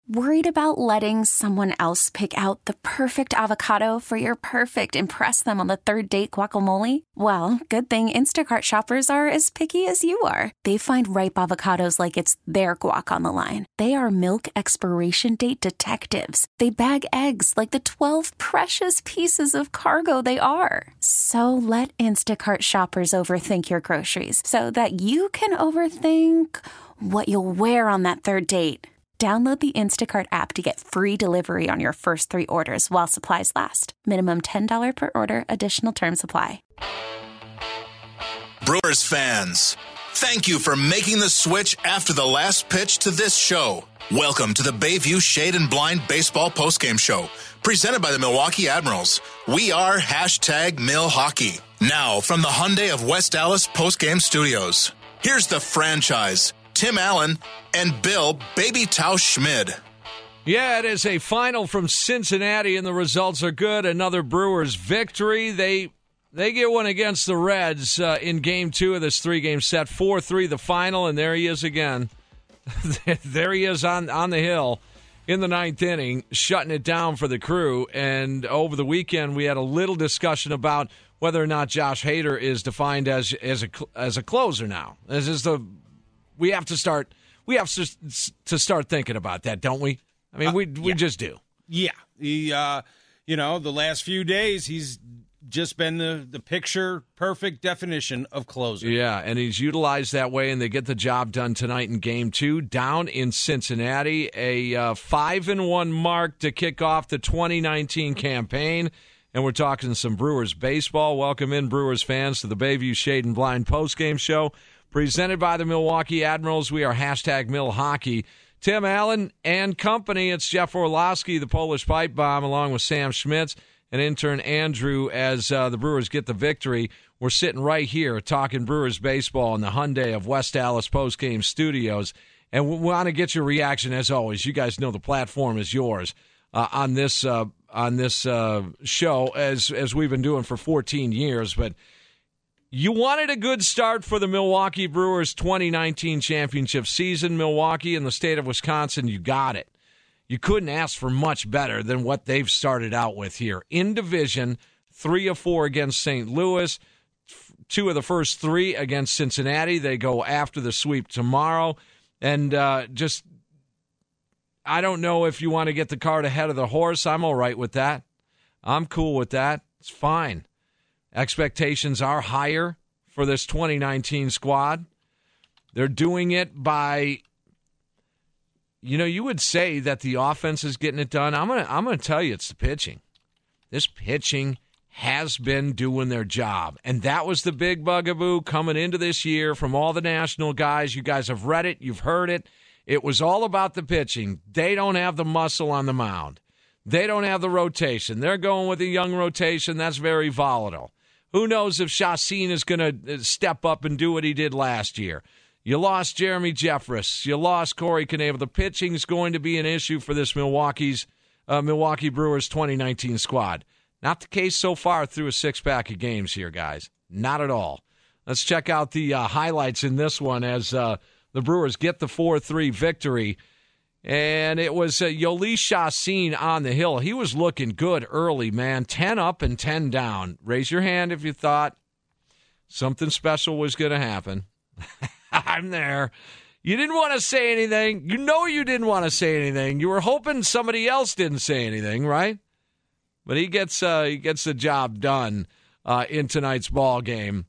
Worried about letting someone else pick out the perfect avocado for your perfect impress them on the third date guacamole? Well, good thing Instacart shoppers are as picky as you are. They find ripe avocados like it's their guac on the line. They are milk expiration date detectives. They bag eggs like the 12 precious pieces of cargo they are. So let Instacart shoppers overthink your groceries so that you can overthink what you'll wear on that third date. Download the Instacart app to get free delivery on your first 3 orders while supplies last. Minimum $10 per order. Additional terms apply. Brewers fans, thank you for making the switch after the last pitch to this show. Welcome to the Bayview Shade and Blind Baseball Postgame Show, presented by the Milwaukee Admirals. We are #MilHockey. Now, from the Hyundai of West Dallas Postgame Studios, here's the franchise, Tim Allen and Bill Baby Tausch Schmid. Yeah, it is a final from Cincinnati, and the results are good. Another Brewers victory. They get one against the Reds in Game 2 of this 3-game set. 4-3 the final, and there he is again. There he is on the hill in the 9th inning, shutting it down for the Crew. And over the weekend, we had a little discussion about whether or not Josh Hader is defined as a closer now. We have to start thinking about that, don't we? I mean, we just do. Yeah. He, the last few days, he's just been the picture-perfect definition of closer. Yeah, and he's utilized that way, and they get the job done tonight in Game 2 down in Cincinnati. A 5-1 mark to kick off the 2019 campaign, and we're talking some Brewers baseball. Welcome in, Brewers fans, to the Bayview Shade and Blind postgame show. Presented by the Milwaukee Admirals. We are #MilHockey. Tim Allen and company. It's Jeff Orlowski, the Polish Pipe Bomb, along with Sam Schmitz and intern Andrew as the Brewers get the victory. We're sitting right here talking Brewers baseball in the Hyundai of West Dallas postgame studios. And we want to get your reaction, as always. You guys know the platform is yours on this show, as we've been doing for 14 years. But you wanted a good start for the Milwaukee Brewers 2019 championship season. Milwaukee and the state of Wisconsin, you got it. You couldn't ask for much better than what they've started out with here. In division, 3 of 4 against St. Louis, 2 of the first 3 against Cincinnati. They go after the sweep tomorrow. And I don't know if you want to get the cart ahead of the horse. I'm all right with that. I'm cool with that. It's fine. Expectations are higher for this 2019 squad. They're doing it by, you would say that the offense is getting it done. I'm gonna tell you it's the pitching. This pitching has been doing their job, and that was the big bugaboo coming into this year from all the national guys. You guys have read it, you've heard it. It was all about the pitching. They don't have the muscle on the mound. They don't have the rotation. They're going with a young rotation that's very volatile. Who knows if Chacin is going to step up and do what he did last year. You lost Jeremy Jeffress. You lost Corey Knebel. The pitching is going to be an issue for this Milwaukee Brewers 2019 squad. Not the case so far through a 6-pack of games here, guys. Not at all. Let's check out the highlights in this one as the Brewers get the 4-3 victory. And it was Jhoulys Chacin on the hill. He was looking good early, man. 10 up and 10 down. Raise your hand if you thought something special was going to happen. I'm there. You didn't want to say anything. You didn't want to say anything. You were hoping somebody else didn't say anything, right? But he gets the job done in tonight's ball game.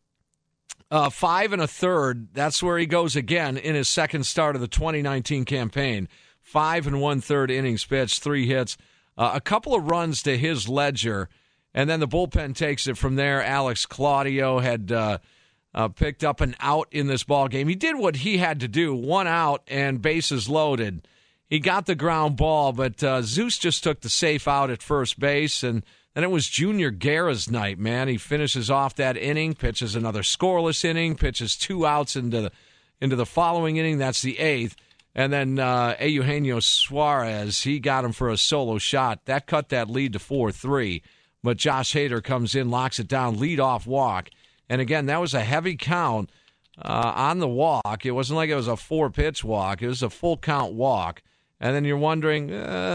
5 1/3. That's where he goes again in his second start of the 2019 campaign. 5 1/3 innings pitched, 3 hits, a couple of runs to his ledger, and then the bullpen takes it from there. Alex Claudio had picked up an out in this ball game. He did what he had to do, 1 out and bases loaded. He got the ground ball, but Zeus just took the safe out at first base, and then it was Junior Guerra's night, man. He finishes off that inning, pitches another scoreless inning, pitches 2 outs into the following inning. That's the 8th. And then Eugenio Suarez, he got him for a solo shot. That cut that lead to 4-3. But Josh Hader comes in, locks it down, leadoff walk. And again, that was a heavy count on the walk. It wasn't like it was a 4-pitch walk. It was a full count walk. And then you're wondering,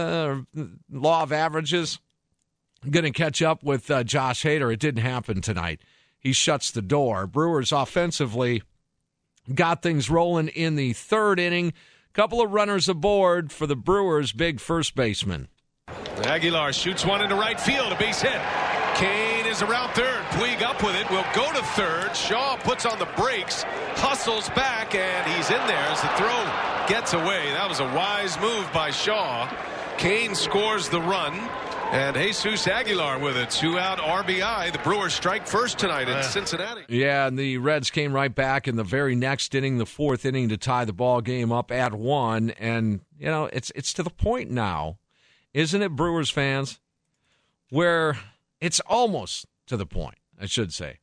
law of averages, going to catch up with Josh Hader. It didn't happen tonight. He shuts the door. Brewers offensively got things rolling in the third inning. Couple of runners aboard for the Brewers' big first baseman. Aguilar shoots one into right field, a base hit. Kane is around third. Puig up with it. Will go to third. Shaw puts on the brakes, hustles back, and he's in there as the throw gets away. That was a wise move by Shaw. Kane scores the run, and Jesus Aguilar with a 2-out RBI. The Brewers strike first tonight in Cincinnati. Yeah, and the Reds came right back in the very next inning, the fourth inning, to tie the ball game up at 1. And, you know, it's to the point now, isn't it, Brewers fans, where it's almost to the point, I should say,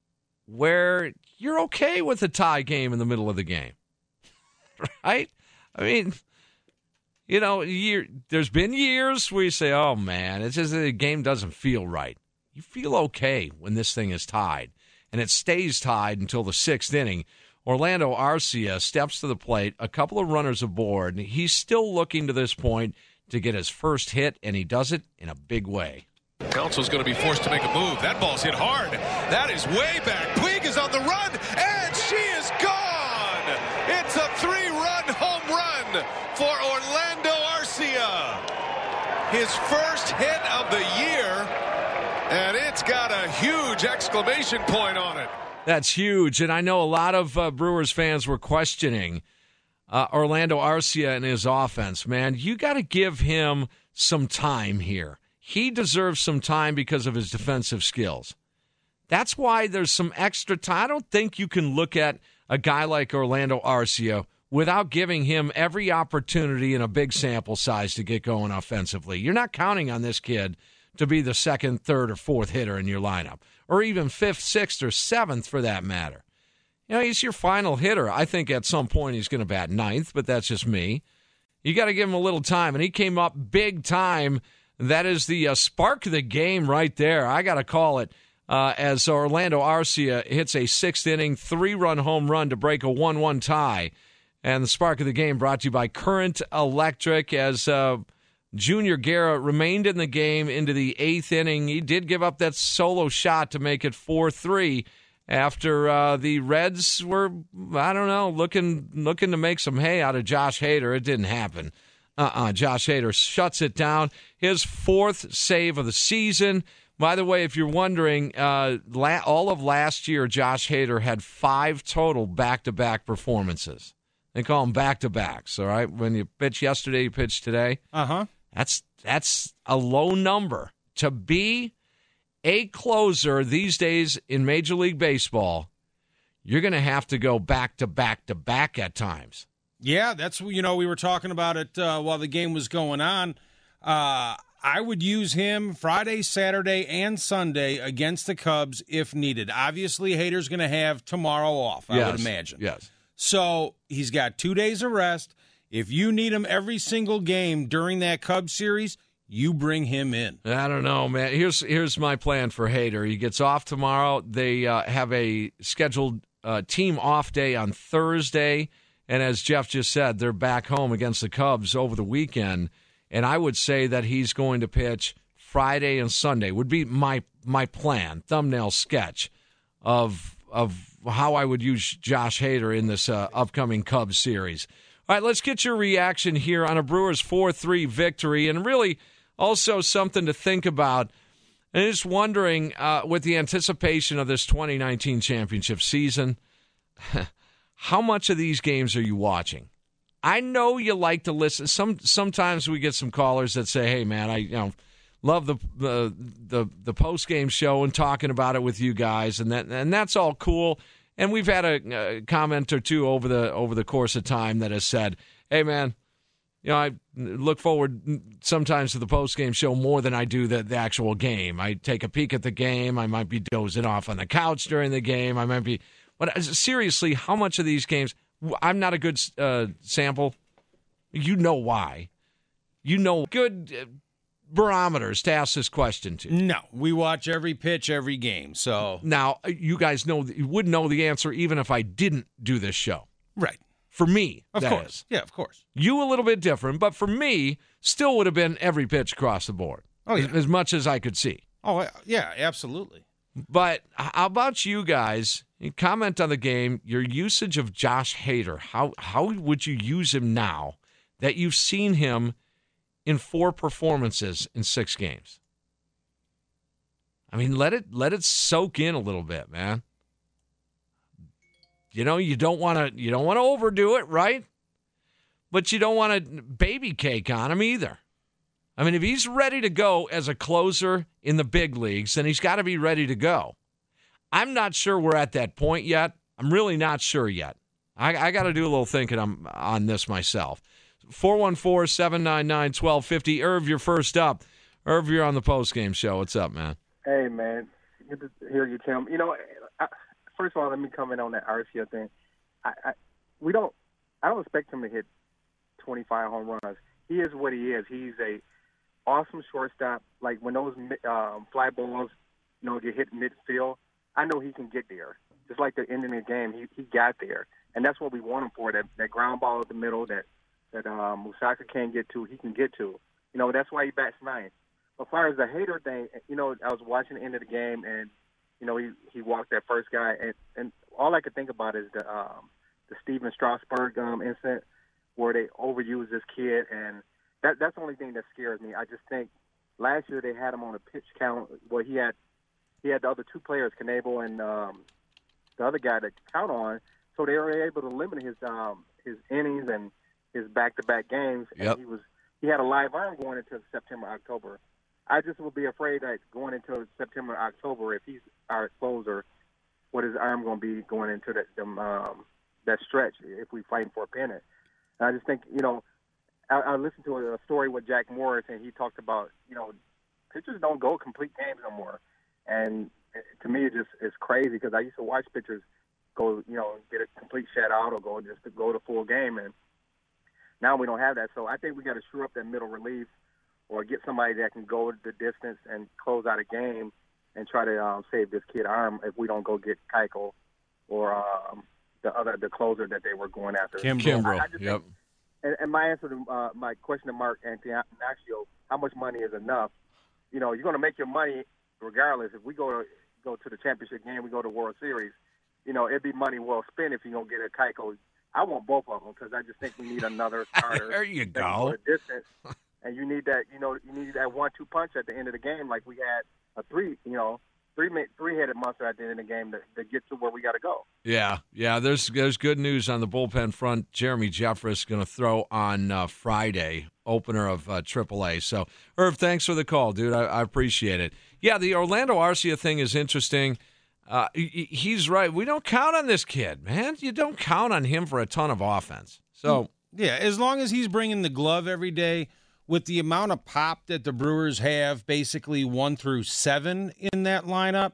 where you're okay with a tie game in the middle of the game, right? I mean, you know, there's been years where you say, oh, man, it's just the game doesn't feel right. You feel okay when this thing is tied, and it stays tied until the sixth inning. Orlando Arcia steps to the plate, a couple of runners aboard. He's still looking to this point to get his first hit, and he does it in a big way. Council's going to be forced to make a move. That ball's hit hard. That is way back. Puig is on the run, and she is gone. It's a 3-run home run for Orlando Arcia. His first hit of the year, and it's got a huge exclamation point on it. That's huge, and I know a lot of Brewers fans were questioning Orlando Arcia and his offense. Man, you got to give him some time here. He deserves some time because of his defensive skills. That's why there's some extra time. I don't think you can look at a guy like Orlando Arcia without giving him every opportunity in a big sample size to get going offensively. You're not counting on this kid to be the second, third, or fourth hitter in your lineup, or even fifth, sixth, or seventh for that matter. You know, he's your final hitter. I think at some point he's going to bat ninth, but that's just me. You got to give him a little time, and he came up big time. That is the spark of the game right there. I got to call it as Orlando Arcia hits a sixth-inning, 3-run home run to break a 1-1 tie. And the spark of the game brought to you by Current Electric as Junior Guerra remained in the game into the eighth inning. He did give up that solo shot to make it 4-3 after the Reds were, I don't know, looking to make some hay out of Josh Hader. It didn't happen. Josh Hader shuts it down. His fourth save of the season. By the way, if you're wondering, all of last year, Josh Hader had 5 total back-to-back performances. They call them back-to-backs, all right? When you pitch yesterday, you pitch today. Uh-huh. That's a low number. To be a closer these days in Major League Baseball, you're going to have to go back-to-back-to-back at times. Yeah, that's, we were talking about it while the game was going on. I would use him Friday, Saturday, and Sunday against the Cubs if needed. Obviously, Hader's going to have tomorrow off, I would imagine. Yes. So he's got 2 days of rest. If you need him every single game during that Cubs series, you bring him in. I don't know, man. Here's my plan for Hader. He gets off tomorrow. They have a scheduled team off day on Thursday. And as Jeff just said, they're back home against the Cubs over the weekend. And I would say that he's going to pitch Friday and Sunday would be my plan, thumbnail sketch of how I would use Josh Hader in this upcoming Cubs series. All right, let's get your reaction here on a Brewers 4-3 victory, and really also something to think about. And just wondering, with the anticipation of this 2019 championship season, how much of these games are you watching? I know you like to listen. Sometimes we get some callers that say, "Hey, man, I love the post game show and talking about it with you guys," and that's all cool. And we've had a comment or two over the course of time that has said, "Hey, man, I look forward sometimes to the post game show more than I do the actual game. I take a peek at the game. I might be dozing off on the couch during the game. I might be." But seriously, how much of these games? I'm not a good sample. You know why. You know good barometers to ask this question to. No, we watch every pitch, every game. So now you guys know you would know the answer even if I didn't do this show. Right. For me, Of that course. is. Yeah, of course. You a little bit different, but for me, still would have been every pitch across the board. Oh, yeah. As much as I could see. Oh, yeah, absolutely. But how about you guys? You comment on the game, your usage of Josh Hader. How would you use him now that you've seen him in 4 performances in 6 games? I mean, let it soak in a little bit, man. You know, you don't want to overdo it, right? But you don't want to baby cake on him either. I mean, if he's ready to go as a closer in the big leagues, then he's got to be ready to go. I'm not sure we're at that point yet. I'm really not sure yet. I got to do a little thinking on this myself. 414-799-1250. Irv, you're first up. Irv, you're on the postgame show. What's up, man? Hey, man. Good to hear you, Tim. You know, first of all, let me comment on that Arcia thing. I don't expect him to hit 25 home runs. He is what he is. He's a awesome shortstop. Like when those fly balls, get hit midfield, I know he can get there. Just like the ending of the game, he got there, and that's what we want him for. That ground ball at the middle that Musaka can't get to, he can get to. That's why he bats ninth. As far as the Hader thing, I was watching the end of the game, and he walked that first guy, and all I could think about is the Steven Strasburg incident where they overused this kid, and that's the only thing that scares me. I just think last year they had him on a pitch count where he had the other 2 players, Knebel and the other guy to count on, so they were able to limit his innings and his back-to-back games. Yep. And he had a live arm going into September, October. I just would be afraid that going into September, October, if he's our closer, what is his arm going to be going into that stretch if we fighting for a pennant? And I just think, I listened to a story with Jack Morris, and he talked about, pitchers don't go complete games no more. And to me, it's crazy because I used to watch pitchers go, get a complete shutout or go just to go the full game. And now we don't have that. So I think we got to shore up that middle relief or get somebody that can go the distance and close out a game and try to save this kid arm if we don't go get Keuchel or the closer that they were going after. Kimbrel. Yep. And my answer to my question to Mark Antonaccio, how much money is enough? You're going to make your money regardless. If we go to the championship game, we go to World Series, it'd be money well spent if you're going to get a Keuchel. I want both of them because I just think we need another starter. There you go. Distance. And you need that, you need that 1-2 punch at the end of the game, like we had a three-headed monster at the end of the game to get to where we got to go. Yeah. There's good news on the bullpen front. Jeremy Jeffress going to throw on Friday, opener of AAA. So, Irv, thanks for the call, dude. I appreciate it. Yeah, the Orlando Arcia thing is interesting. He's right. We don't count on this kid, man. You don't count on him for a ton of offense. So yeah, as long as he's bringing the glove every day. With the amount of pop that the Brewers have, basically 1 through 7 in that lineup,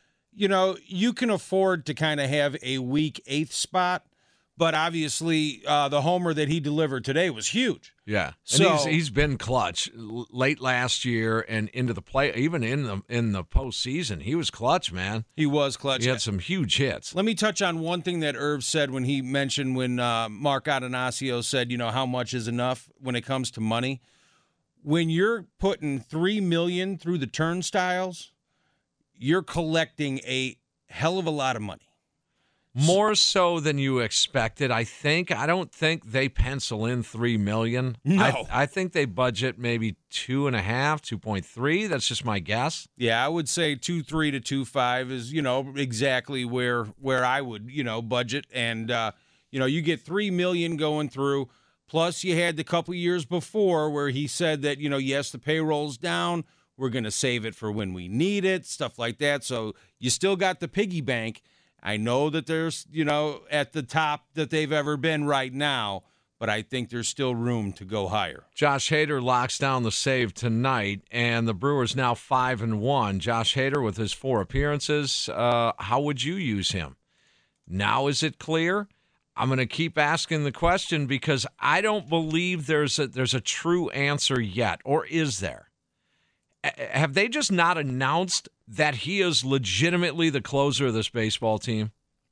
you can afford to kind of have a weak 8th spot. But obviously, the homer that he delivered today was huge. Yeah, so and he's been clutch late last year and into the play, even in the postseason. He was clutch, man. He was clutch. He had some huge hits. Let me touch on one thing that Irv said when he mentioned when Mark Adonasio said, how much is enough when it comes to money. When you're putting $3 million through the turnstiles, you're collecting a hell of a lot of money. More so than you expected, I think. I don't think they pencil in $3 million. No. I think they budget maybe 2.5, 2.3. That's just my guess. Yeah, I would say 2.3 to 2.5 is, exactly where I would, budget. And, you get $3 million going through. Plus, you had the couple years before where he said that, yes, the payroll's down. We're going to save it for when we need it, stuff like that. So you still got the piggy bank. I know that there's, at the top that they've ever been right now, but I think there's still room to go higher. Josh Hader locks down the save tonight, and the Brewers now 5-1. Josh Hader with his 4 appearances. How would you use him? Now is it clear? I'm going to keep asking the question because I don't believe there's a true answer yet, or is there? Have they just not announced that he is legitimately the closer of this baseball team?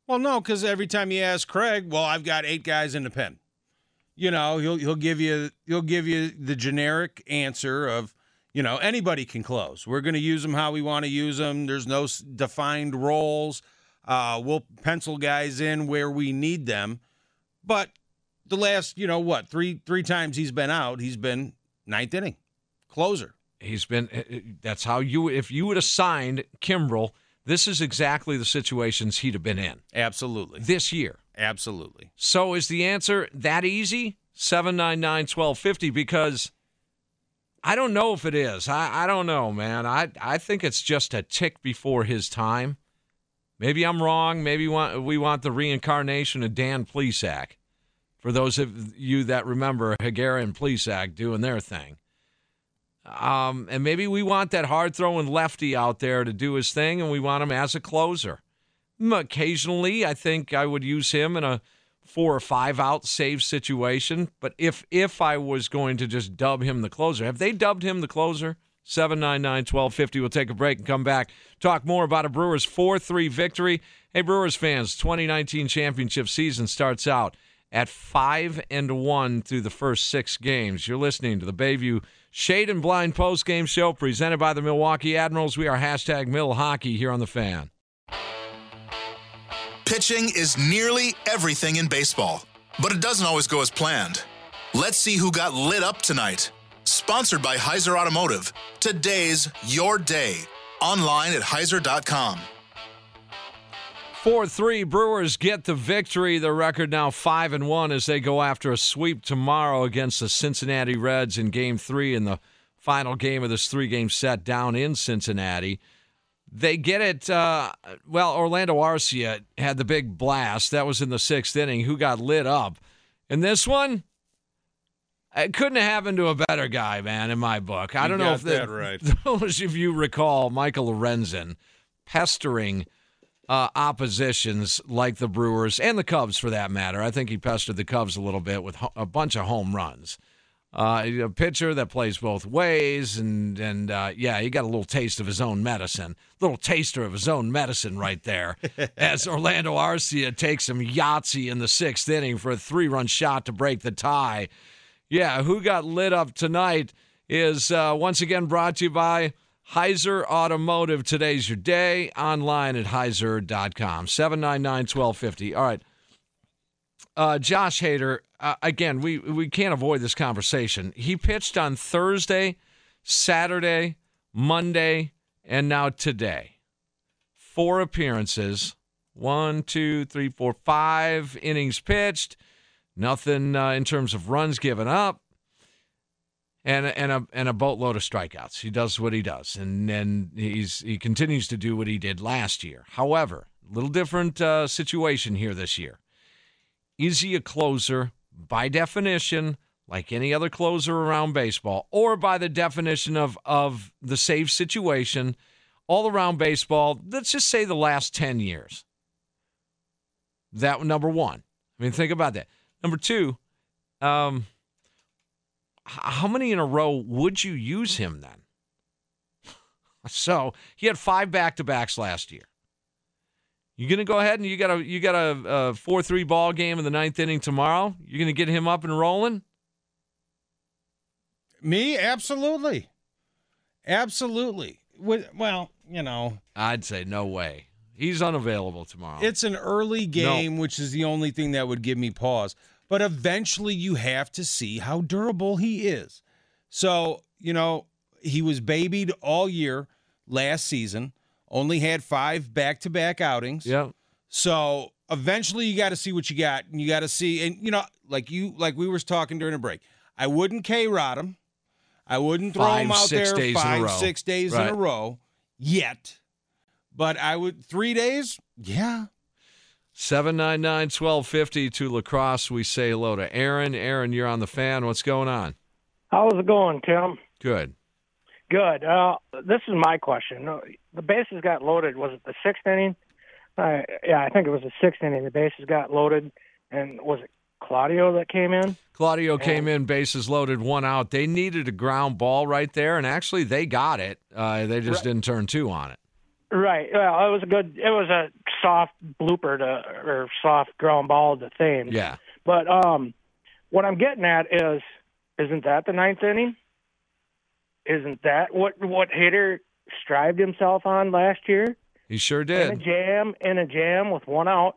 Well, no, because every time you ask Craig, well, I've got 8 guys in the pen. You know, he'll give you the generic answer of, you know, anybody can close. We're going to use them how we want to use them. There's no defined roles. We'll pencil guys in where we need them. But the last, three times he's been out, he's been ninth inning closer. He's been. That's how if you would have signed Kimbrel, this is exactly the situations he'd have been in. Absolutely. This year. Absolutely. So is the answer that easy? 799-1250, because I don't know if it is. I don't know, man. I think it's just a tick before his time. Maybe I'm wrong. Maybe we want the reincarnation of Dan Plesac. For those of you that remember Higuera and Plesac doing their thing. And maybe we want that hard-throwing lefty out there to do his thing, and we want him as a closer. Occasionally, I think I would use him in a 4 or 5 out save situation. But if I was going to just dub him the closer, have they dubbed him the closer? 799-1250. We'll take a break and come back. Talk more about a Brewers 4-3 victory. Hey, Brewers fans, 2019 championship season starts out at 5-1 through the first 6 games. You're listening to the Bayview Shade and Blind postgame show presented by the Milwaukee Admirals. We are #MilHockey here on The Fan. Pitching is nearly everything in baseball, but it doesn't always go as planned. Let's see who got lit up tonight. Sponsored by Heiser Automotive. Today's your day. Online at Heiser.com. 4-3, Brewers get the victory. The record now 5-1 as they go after a sweep tomorrow against the Cincinnati Reds in Game 3 in the final game of this 3-game set down in Cincinnati. They get it, Orlando Arcia had the big blast. That was in the 6th inning. Who got lit up? And this one, it couldn't have happened to a better guy, man, in my book. I don't know if right. Those of you recall Michael Lorenzen pestering oppositions like the Brewers and the Cubs, for that matter. I think he pestered the Cubs a little bit with a bunch of home runs. A pitcher that plays both ways, and he got a little taste of his own medicine. Little taster of his own medicine right there as Orlando Arcia takes him Yahtzee in the 6th inning for a 3-run shot to break the tie. Yeah, who got lit up tonight is once again brought to you by Heiser Automotive. Today's your day. Online at Heiser.com. 799-1250. All right. Josh Hader, again, we can't avoid this conversation. He pitched on Thursday, Saturday, Monday, and now today. 4 appearances. 1, 2, 3, 4, 5 innings pitched. Nothing in terms of runs given up. And a boatload of strikeouts. He does what he does, and he continues to do what he did last year. However, a little different situation here this year. Is he a closer by definition, like any other closer around baseball, or by the definition of the save situation all around baseball? Let's just say the last 10 years. That number one. I mean, think about that. Number two. How many in a row would you use him then? So he had 5 back-to-backs last year. You going to go ahead and you got a 4-3 ball game in the 9th inning tomorrow? You're going to get him up and rolling? Me? Absolutely. Absolutely. Well, I'd say no way. He's unavailable tomorrow. It's an early game, which is the only thing that would give me pause. But eventually you have to see how durable he is. So, he was babied all year last season, only had 5 back-to-back outings. Yeah. So eventually you got to see what you got, and you got to see, and like we were talking during the break, I wouldn't K-Rod him. I wouldn't throw him out there 5-6 days in a row yet. But I would 3 days, yeah. 799-1250 to La Crosse. We say hello to Aaron. Aaron, you're on The Fan. What's going on? How's it going, Tim? Good. Good. This is my question. The bases got loaded. Was it the 6th inning? I think it was the 6th inning. The bases got loaded, and was it Claudio that came in? Claudio came in, bases loaded, 1 out. They needed a ground ball right there, and actually they got it. They just didn't turn 2 on it. Right. Well, it was a soft blooper or soft ground ball to Thames. Yeah. But what I'm getting at is, isn't that the ninth inning? Isn't that what Hader strived himself on last year? He sure did. In a jam with one out,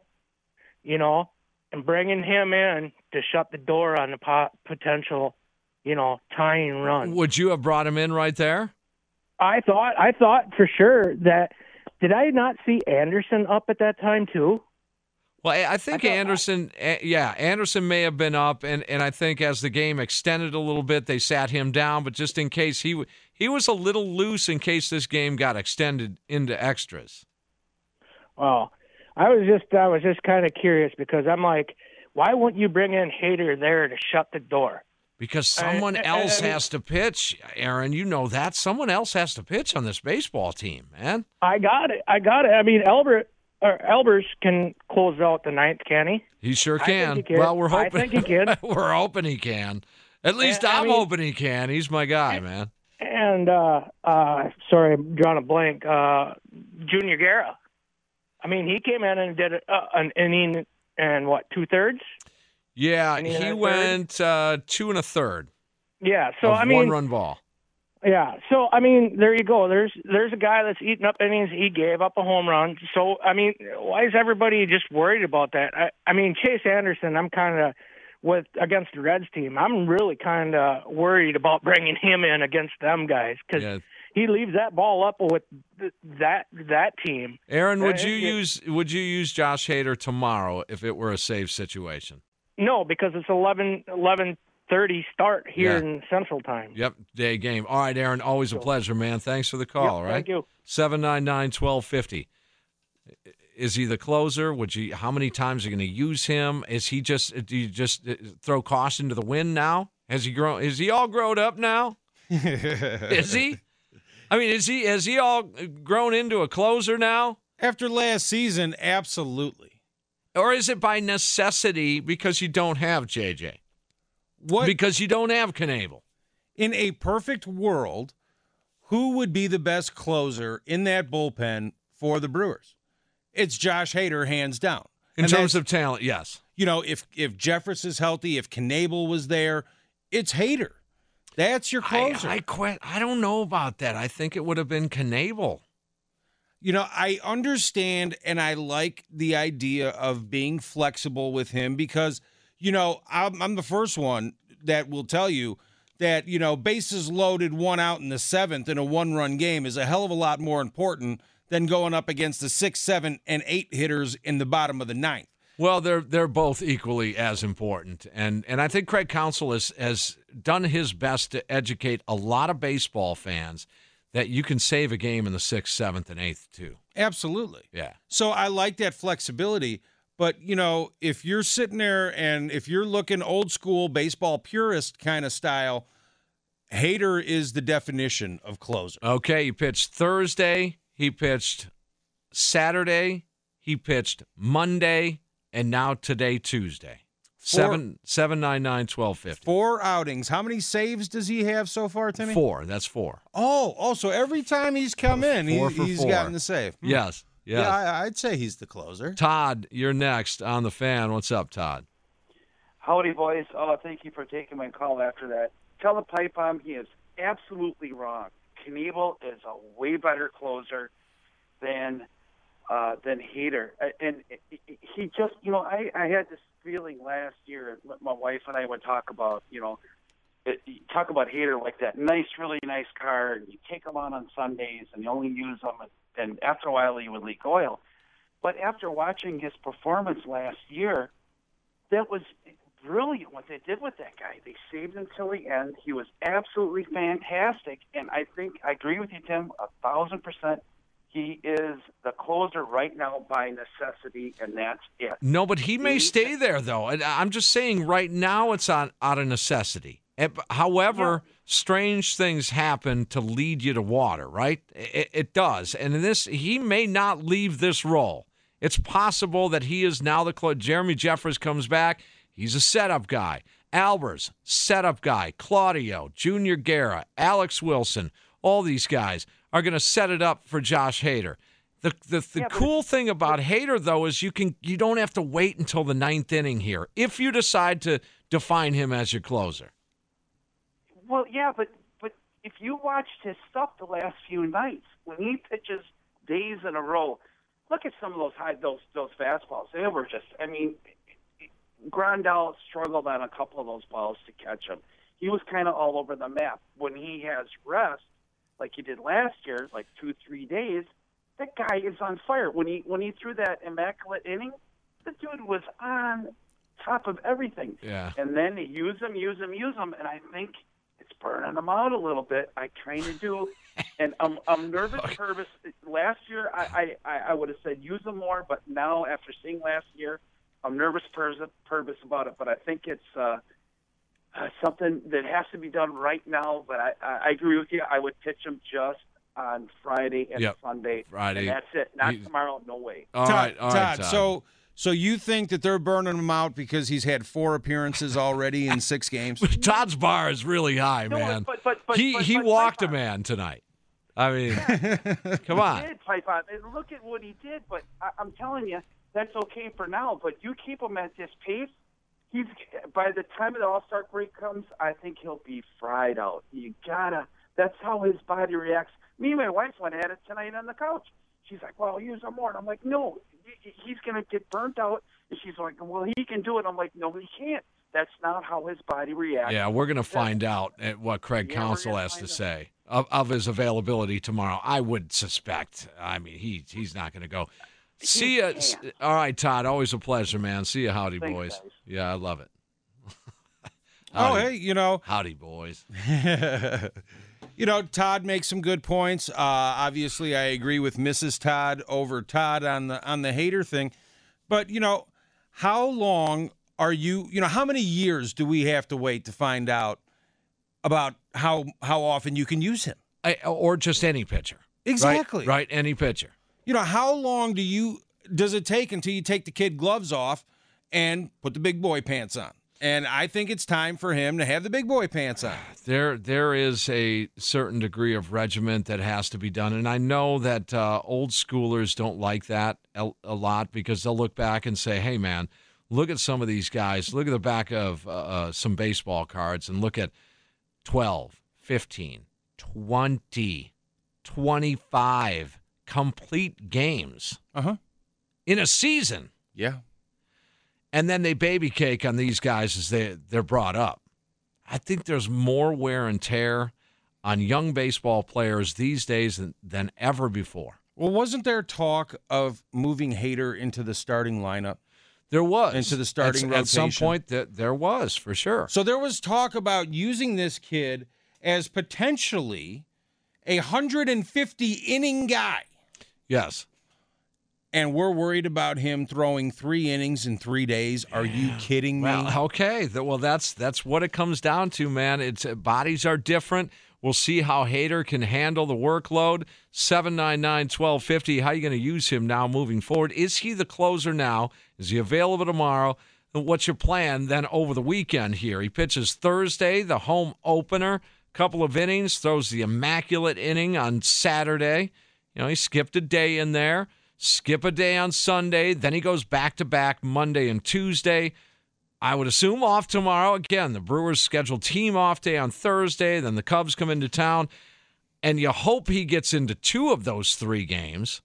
and bringing him in to shut the door on the potential, tying run. Would you have brought him in right there? I thought for sure that. Did I not see Anderson up at that time too? Well, I think Anderson may have been up, and I think as the game extended a little bit, they sat him down. But just in case he was a little loose in case this game got extended into extras. Well, I was just kind of curious because I'm like, why wouldn't you bring in Hader there to shut the door? Because someone else has to pitch, Aaron. You know that. Someone else has to pitch on this baseball team, man. I got it. I mean, Albers can close out the ninth, can he? He sure can. I think he can. Well, we're hoping. I think he can. We're hoping he can. At least I'm hoping he can. He's my guy, man. And, sorry, I'm drawing a blank. Junior Guerra. I mean, he came in and did an inning and, 2/3? Yeah, he went 2 1/3. Yeah, so of one-run ball. Yeah, so I mean, there you go. There's a guy that's eating up innings. He gave up a home run. So I mean, why is everybody just worried about that? I mean, Chase Anderson. I'm kind of against the Reds team. I'm really kind of worried about bringing him in against them guys because he leaves that ball up with that team. Aaron, would you use Josh Hader tomorrow if it were a save situation? No, because it's 11:30 start here in Central Time. Yep, day game. All right, Aaron, always a pleasure, man. Thanks for the call, all right? Thank you. 799-1250. Is he the closer? How many times are you going to use him? Do you just throw caution to the wind now? Has he grown? Is he all grown up now? Is he? I mean, has he all grown into a closer now? After last season, absolutely. Or is it by necessity because you don't have JJ? What? Because you don't have Knebel. In a perfect world, who would be the best closer in that bullpen for the Brewers? It's Josh Hader, hands down. In terms of talent, yes. If Jeffress is healthy, if Knebel was there, it's Hader. That's your closer. I don't know about that. I think it would have been Knebel. I understand and I like the idea of being flexible with him because, I'm the first one that will tell you that, bases loaded, one out in the seventh in a one-run game is a hell of a lot more important than going up against the 6, 7, and 8 hitters in the bottom of the ninth. Well, they're both equally as important. And I think Craig Counsell has done his best to educate a lot of baseball fans that you can save a game in the 6th, 7th, and 8th, too. Absolutely. Yeah. So I like that flexibility. But, if you're sitting there and if you're looking old school baseball purist kind of style, Hader is the definition of closer. Okay, he pitched Thursday. He pitched Saturday. He pitched Monday. And now today, Tuesday. 799-1250. 4 outings. How many saves does he have so far, Timmy? 4. That's 4. Oh, so every time he's come in, he's gotten the save. Yes. Yeah, I'd say he's the closer. Todd, you're next on The Fan. What's up, Todd? Howdy, boys. Oh, thank you for taking my call after that. Tell the pipe bomb he is absolutely wrong. Knebel is a way better closer than Hader. And he just, I had this feeling last year, my wife and I would talk about, Hader like that really nice car, and you take him on Sundays, and you only use them, and after a while he would leak oil. But after watching his performance last year, that was brilliant what they did with that guy. They saved him till the end. He was absolutely fantastic, and I agree with you, Tim, 1,000%. He is the closer right now by necessity, and that's it. No, but he may stay there, though. I'm just saying right now it's out of necessity. However, strange things happen to lead you to water, right? It does. And in this, he may not leave this role. It's possible that he is now the closer. Jeremy Jeffress comes back. He's a setup guy. Albers, setup guy. Claudio, Junior Guerra, Alex Wilson, all these guys are going to set it up for Josh Hader. The cool thing about Hader, though, is you don't have to wait until the 9th inning here if you decide to define him as your closer. Well, yeah, but if you watched his stuff the last few nights, when he pitches days in a row, look at some of those fastballs. They were just, I mean, Grandal struggled on a couple of those balls to catch him. He was kind of all over the map. When he has rest, like he did last year, like 2-3 days, that guy is on fire. When he threw that immaculate inning, the dude was on top of everything. Yeah. And then they use him, and I think it's burning him out a little bit. I kind of do. And I'm nervous. Purvis. Last year, I would have said use him more, but now after seeing last year, I'm nervous Purvis about it. But I think it's something that has to be done right now. But I agree with you. I would pitch him just on Friday and Sunday. Friday. And that's it. Not tomorrow. No way. All right, Todd. So you think that they're burning him out because he's had 4 appearances already in 6 games? Todd's bar is really high, man. He walked a man tonight. I mean, come on. He did pipe on. Look at what he did, but I'm telling you, that's okay for now. But you keep him at this pace, by the time the All-Star break comes, I think he'll be fried out. That's how his body reacts. Me and my wife went at it tonight on the couch. She's like, well, use him more. And I'm like, no, he's going to get burnt out. And she's like, well, he can do it. I'm like, no, he can't. That's not how his body reacts. Yeah, we're going to find out what Craig Counsell has to say of his availability tomorrow. I would suspect. I mean, he's not going to go. See you. All right, Todd, always a pleasure, man. See you, howdy, boys. Guys. Yeah, I love it. Howdy, hey, Howdy, boys. Todd makes some good points. Obviously, I agree with Mrs. Todd over Todd on the Hader thing. But, how long are you, how many years do we have to wait to find out about how often you can use him? Or just any pitcher. Exactly. Right, any pitcher. How long does it take until you take the kid gloves off and put the big boy pants on? And I think it's time for him to have the big boy pants on. There is a certain degree of regiment that has to be done. And I know that old schoolers don't like that a lot because they'll look back and say, hey, man, look at some of these guys. Look at the back of some baseball cards and look at 12, 15, 20, 25 complete games in a season. Yeah. And then they baby cake on these guys as they're brought up. I think there's more wear and tear on young baseball players these days than ever before. Well, wasn't there talk of moving Hader into the starting lineup? There was. Into the starting rotation. At some point, there was, for sure. So there was talk about using this kid as potentially a 150-inning guy. Yes. And we're worried about him throwing 3 innings in 3 days. Are you kidding me? Well, okay. Well, that's what it comes down to, man. It's bodies are different. We'll see how Hader can handle the workload. 799-1250. How are you going to use him now moving forward? Is he the closer now? Is he available tomorrow? What's your plan then over the weekend here? He pitches Thursday, the home opener. Couple of innings, throws the immaculate inning on Saturday. He skipped a day in there. Skip a day on Sunday, then he goes back-to-back Monday and Tuesday. I would assume off tomorrow. Again, the Brewers schedule team off day on Thursday, then the Cubs come into town, and you hope he gets into 2 of those 3 games.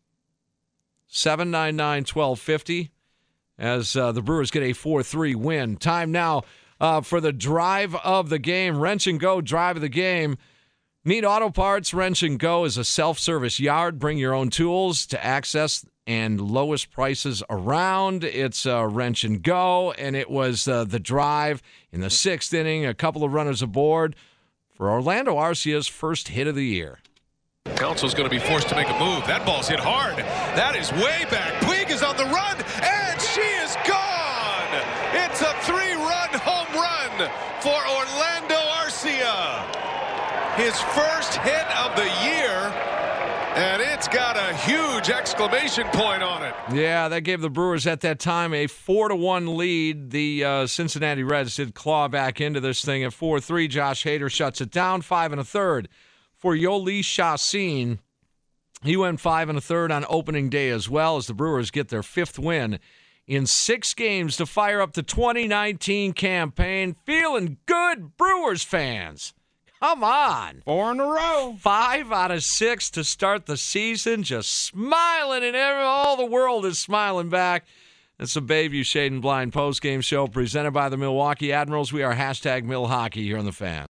799-1250 as the Brewers get a 4-3 win. Time now for the drive of the game, Wrench and Go drive of the game. Need auto parts? Wrench and Go is a self-service yard. Bring your own tools to access and lowest prices around. It's Wrench and Go, and it was the drive in the 6th inning. A couple of runners aboard for Orlando Arcia's first hit of the year. Counsell's going to be forced to make a move. That ball's hit hard. That is way back. Puig is on the run, and she is gone. It's a 3-run home run for Orlando Arcia. His first hit of the year, and it's got a huge exclamation point on it. Yeah, that gave the Brewers at that time a 4-1 lead. The Cincinnati Reds did claw back into this thing at 4-3. Josh Hader shuts it down, 5 1/3 for Yoeli Chacin. He went 5 1/3 on opening day as well, as the Brewers get their 5th win in 6 games to fire up the 2019 campaign. Feeling good, Brewers fans. Come on. 4 in a row. 5 out of 6 to start the season, just smiling, and all the world is smiling back. It's the Bayview Shade and Blind postgame show presented by the Milwaukee Admirals. We are hashtag #MilHockey here on the Fan.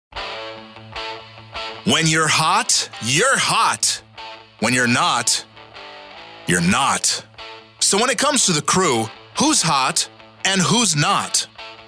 When you're hot, you're hot. When you're not, you're not. So when it comes to the crew, who's hot and who's not?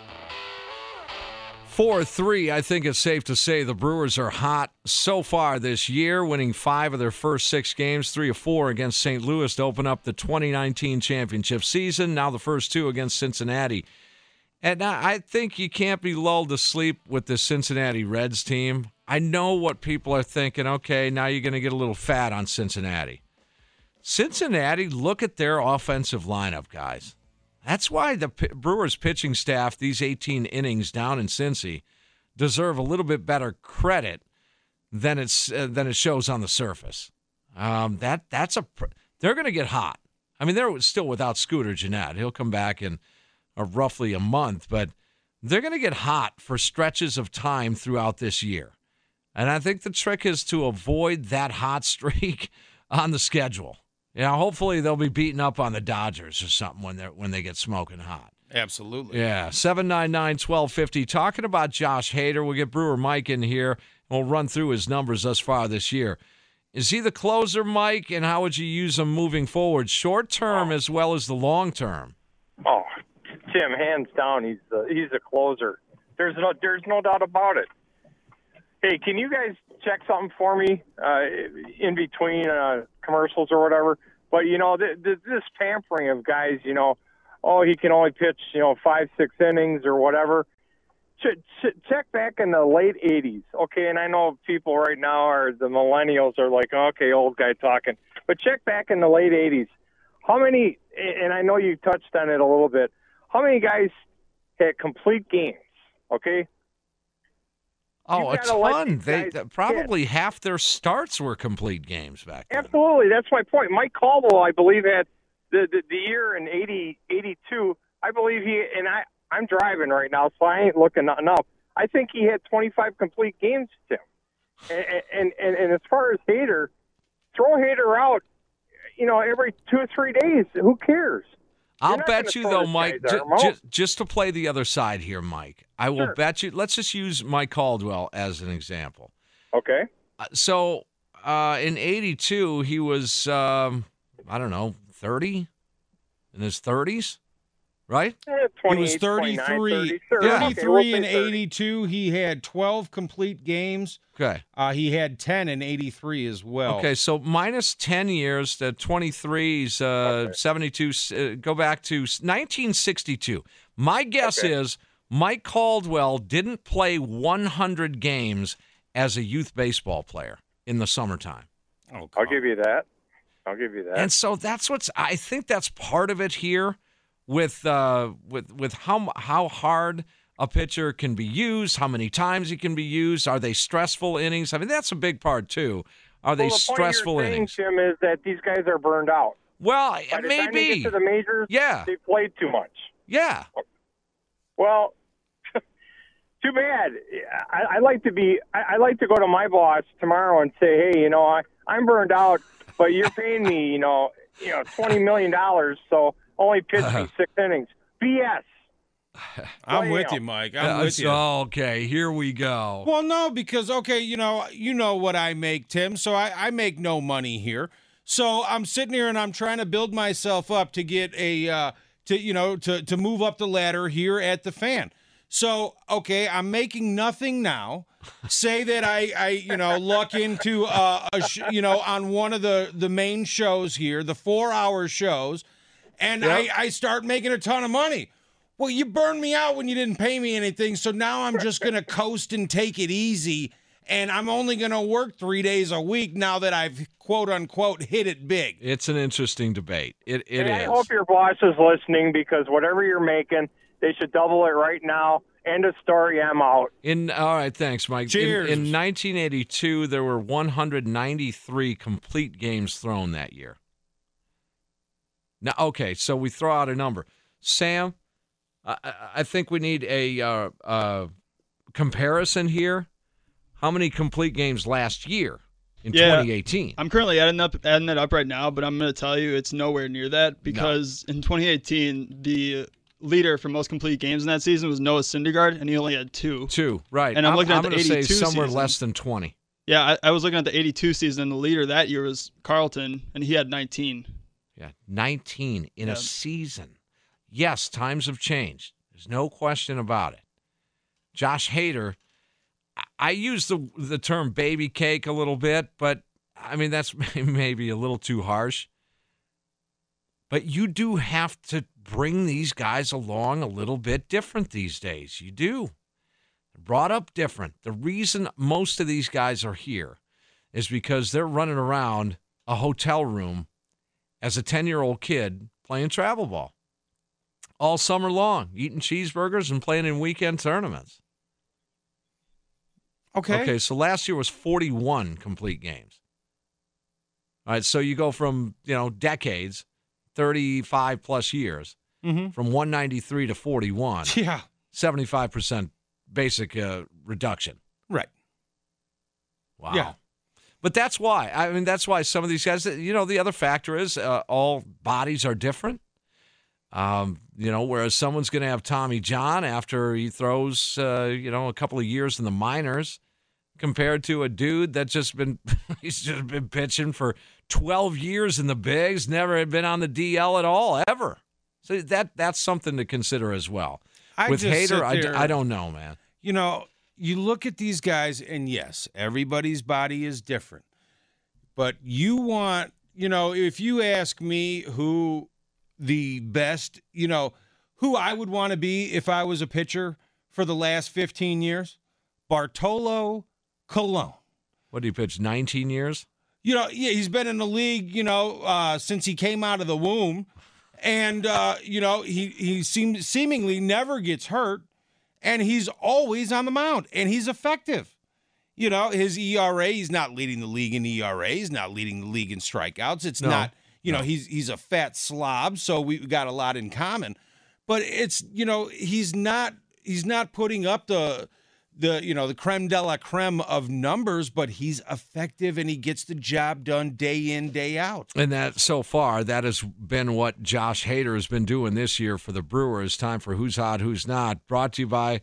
4-3, I think it's safe to say the Brewers are hot so far this year, winning 5 of their first 6 games, 3 of 4 against St. Louis to open up the 2019 championship season, now the first 2 against Cincinnati. And I think you can't be lulled to sleep with the Cincinnati Reds team. I know what people are thinking, okay, now you're going to get a little fat on Cincinnati. Cincinnati, look at their offensive lineup, guys. That's why the Brewers pitching staff, these 18 innings down in Cincy, deserve a little bit better credit than it shows on the surface. They're going to get hot. I mean, they're still without Scooter Gennett. He'll come back in roughly a month, but they're going to get hot for stretches of time throughout this year. And I think the trick is to avoid that hot streak on the schedule. Yeah, hopefully they'll be beating up on the Dodgers or something when they get smoking hot. Absolutely. Yeah, 799-1250. Talking about Josh Hader, we'll get Brewer Mike in here, and we'll run through his numbers thus far this year. Is he the closer, Mike, and how would you use him moving forward, short term as well as the long term? Oh, Tim, hands down, he's a closer. There's no doubt about it. Hey, can you guys check something for me in between commercials or whatever? But, this pampering of guys, he can only pitch, 5-6 innings or whatever. Check back in the late 80s, okay? And I know people right now the millennials are like, okay, old guy talking. But check back in the late 80s. How many, and I know you touched on it a little bit, how many guys had complete games, okay? Oh, a ton. Probably half their starts were complete games back then. Absolutely. That's my point. Mike Caldwell, I believe, had the year in 82, I believe I'm driving right now, so I ain't looking nothing up. I think he had 25 complete games, Tim. And as far as Hader, throw Hader out, every 2 or 3 days. Who cares? I'll bet you, though, Mike, just to play the other side here, Mike, I will bet you, let's just use Mike Caldwell as an example. Okay. So in 82, he was, 30? In his 30s, right? He was 33. 33 in 82. He had 12 complete games. Okay. He had 10 in 83 as well. Okay, so minus 10 years, 23 is 72. Go back to 1962. My guess is Mike Caldwell didn't play 100 games as a youth baseball player in the summertime. Oh, I'll give you that. And so I think that's part of it here with how hard a pitcher can be used, how many times he can be used. Are they stressful innings? I mean, that's a big part, too. Are they stressful innings? The point you're saying, Jim, is that these guys are burned out. Well, By the maybe. time they get to the majors, they played too much. Yeah. Well, too bad. I like to go to my boss tomorrow and say, hey, I'm burned out, but you're paying me, $20 million, so only pitch me 6 innings. BS. I'm with you, Mike. I'm with you. Okay, here we go. Well, no, because, you know what I make, Tim, so I make no money here. So I'm sitting here and I'm trying to build myself up to get to move up the ladder here at the Fan. So, okay, I'm making nothing now. Say that I luck into on one of the main shows here, the 4-hour shows, and I start making a ton of money. Well, you burned me out when you didn't pay me anything, so now I'm just going to coast and take it easy, and I'm only going to work 3 days a week now that I've, quote-unquote, hit it big. It's an interesting debate. It is. I hope your boss is listening, because whatever you're making, they should double it right now End of story. I'm out. All right, thanks, Mike. Cheers. In 1982, there were 193 complete games thrown that year. Now, okay, so we throw out a number. Sam, I think we need a comparison here. How many complete games last year in 2018? I'm currently adding that up right now, but I'm going to tell you it's nowhere near that because in 2018, the leader for most complete games in that season was Noah Syndergaard, and he only had 2. 2, right. And I'm looking at the 82 say somewhere season. less than 20. Yeah, I was looking at the 82 season, and the leader that year was Carlton, and he had 19. Yeah, 19 in a season. Yes, times have changed. There's no question about it. Josh Hader, I use the term baby cake a little bit, but, I mean, that's maybe a little too harsh. But you do have to bring these guys along a little bit different these days. You do. They're brought up different. The reason most of these guys are here is because they're running around a hotel room as a 10-year-old kid playing travel ball all summer long, eating cheeseburgers and playing in weekend tournaments. Okay, so last year was 41 complete games. All right, so you go from, decades, 35-plus years, from 193 to 41. Yeah. 75% basic reduction. Right. Wow. Yeah. But that's why. I mean, that's why some of these guys, the other factor is all bodies are different. Whereas someone's going to have Tommy John after he throws, a couple of years in the minors compared to a dude that's he's just been pitching for 12 years in the bigs, never had been on the DL at all, ever. So that's something to consider as well. With Hader, I don't know, man. You look at these guys, and yes, everybody's body is different. But you want, if you ask me who the best, who I would want to be if I was a pitcher for the last 15 years, Bartolo Colon. What did he pitch, 19 years? He's been in the league, since he came out of the womb. And, he seemingly never gets hurt. And he's always on the mound, and he's effective. His ERA, he's not leading the league in ERA. He's not leading the league in strikeouts. It's not, he's a fat slob, so we've got a lot in common. But it's, he's not putting up the creme de la creme of numbers, but he's effective and he gets the job done day in, day out. And that has been what Josh Hader has been doing this year for the Brewers. Time for Who's Hot, Who's Not. Brought to you by,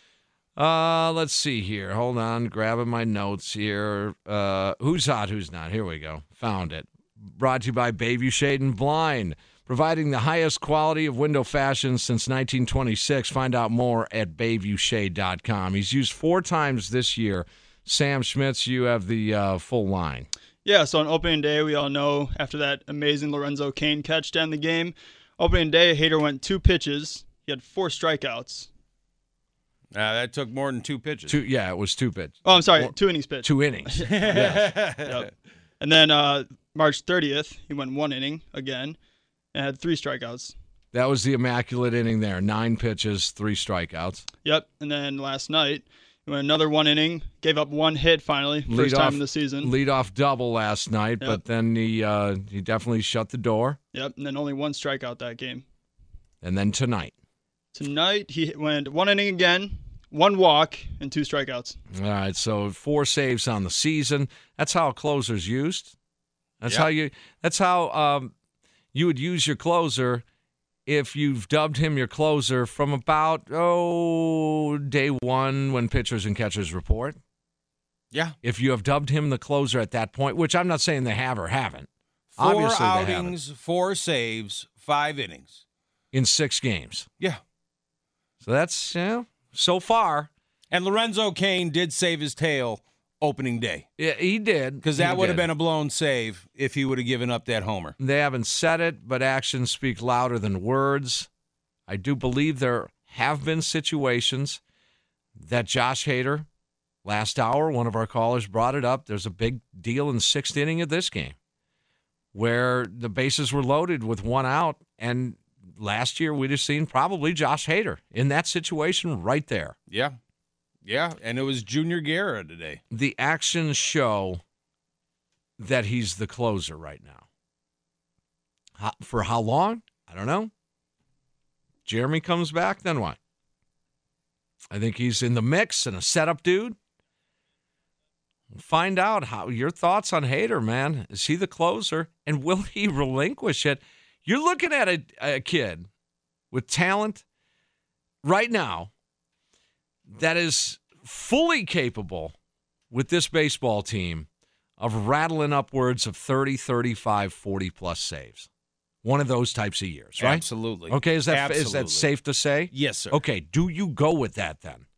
let's see here. Hold on, grabbing my notes here. Who's Hot, Who's Not. Here we go. Found it. Brought to you by Bayview Shade and Blind, providing the highest quality of window fashion since 1926. Find out more at BayviewShade.com. He's used 4 times this year. Sam Schmitz, you have the full line. Yeah, so on opening day, we all know after that amazing Lorenzo Cain catch to end the game, opening day, Hader went 2 pitches. He had 4 strikeouts. That took more than 2 pitches. It was 2 pitches. Oh, I'm sorry, 2 innings pitched. 2 innings. Yes. Yep. And then March 30th, he went 1 inning again. And had 3 strikeouts. That was the immaculate inning there. 9 pitches, 3 strikeouts. Yep. And then last night, he went another 1 inning, gave up 1 hit finally, first time in the season. Leadoff double last night, but then he definitely shut the door. Yep. And then only 1 strikeout that game. And then tonight. Tonight, he went 1 inning again, 1 walk, and 2 strikeouts. All right. So 4 saves on the season. That's how a closer's used. That's how you would use your closer if you've dubbed him your closer from about, day 1 when pitchers and catchers report. Yeah. If you have dubbed him the closer at that point, which I'm not saying they have or haven't. 4 Obviously outings, 4 saves, 5 innings. In 6 games. Yeah. So that's, so far. And Lorenzo Cain did save his tail opening day. Yeah, he did. Because that would have been a blown save if he would have given up that homer. They haven't said it, but actions speak louder than words. I do believe there have been situations that Josh Hader, last hour, one of our callers brought it up. There's a big deal in the 6th inning of this game where the bases were loaded with 1 out, and last year we'd have seen probably Josh Hader in that situation right there. Yeah. Yeah, and it was Junior Guerra today. The actions show that he's the closer right now. For how long? I don't know. Jeremy comes back, then what? I think he's in the mix and a setup dude. Find out your thoughts on Hader, man. Is he the closer, and will he relinquish it? You're looking at a kid with talent right now that is fully capable with this baseball team of rattling upwards of 30, 35, 40-plus saves. One of those types of years, right? Absolutely. Okay, is that Absolutely. safe to say? Yes, sir. Okay, do you go with that then?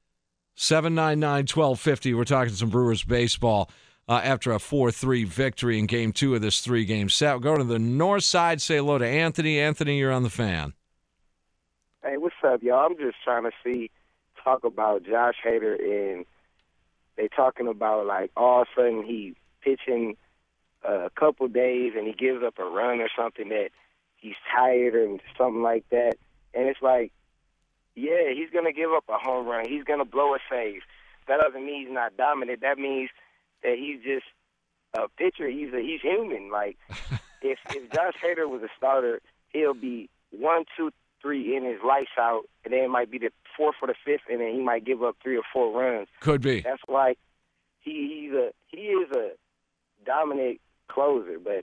799-1250. We're talking some Brewers baseball after a 4-3 victory in Game 2 of this 3-game set. We'll go to the north side, say hello to Anthony. Anthony, you're on the fan. Hey, what's up, y'all? I'm just trying to talk about Josh Hader, and they talking about, like, all of a sudden he pitching a couple days and he gives up a run or something that he's tired or something like that. And it's like, yeah, he's going to give up a home run. He's going to blow a save. That doesn't mean he's not dominant. That means that he's just a pitcher. He's human. Like, if Josh Hader was a starter, he'll be 1, 2, 3 innings, lights out, and then it might be the 4th or the 5th, and then he might give up 3 or 4 runs. Could be. That's why he is a dominant closer, but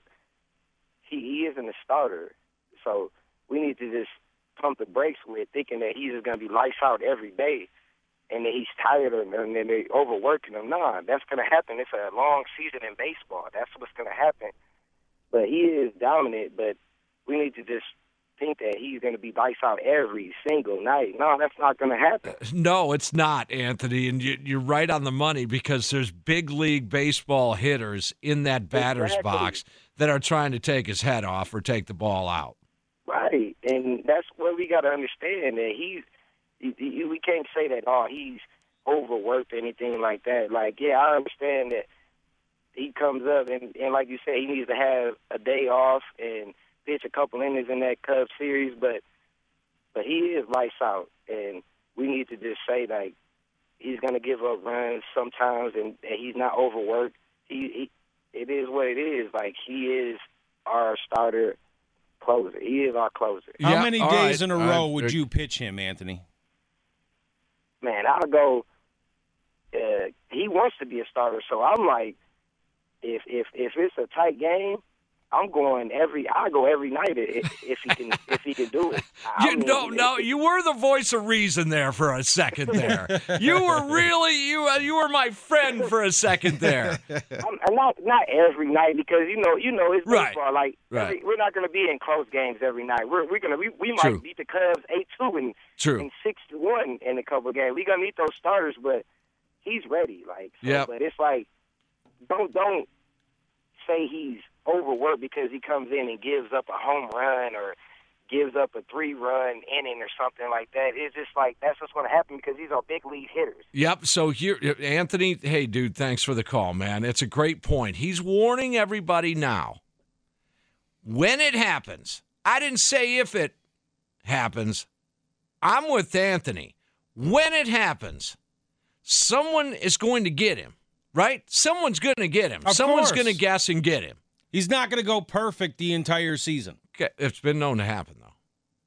he isn't a starter. So we need to just pump the brakes with thinking that he's just going to be lights out every day and that he's tired and then they're overworking him. Nah, that's going to happen. It's a long season in baseball. That's what's going to happen. But he is dominant, but we need to just think that he's going to be lights out every single night. No, that's not going to happen. No, it's not, Anthony, and you're right on the money because there's big league baseball hitters in that batter's box that are trying to take his head off or take the ball out. Right, and that's what we got to understand, that we can't say that, he's overworked or anything like that. Like, yeah, I understand that he comes up, and like you said, he needs to have a day off and pitch a couple innings in that Cubs series, but he is lights out, and we need to just say, like, he's going to give up runs sometimes, and he's not overworked. It is what it is. Like, he is our starter closer. He is our closer. How many days in a row would you pitch him, Anthony? Man, I'll go. He wants to be a starter, so I'm like, if it's a tight game, I go every night if he can do it. You were the voice of reason there for a second there. You were really you were my friend for a second there. Not every night, because you know it's baseball. Right. Like, right. We're not going to be in close games every night. We might True. beat the Cubs 8-2 and 6-1 in a couple of games. We're going to meet those starters, but he's ready. Like, so, yep. But it's like, don't say he's overworked because he comes in and gives up a home run or gives up a 3-run inning or something like that. It's just like, that's what's going to happen because these are big league hitters. Yep. So here, Anthony, hey, dude, thanks for the call, man. It's a great point. He's warning everybody now. When it happens, I didn't say if it happens. I'm with Anthony. When it happens, someone is going to get him, right? Someone's going to get him. Someone's going to guess and get him. He's not going to go perfect the entire season. Okay. It's been known to happen, though.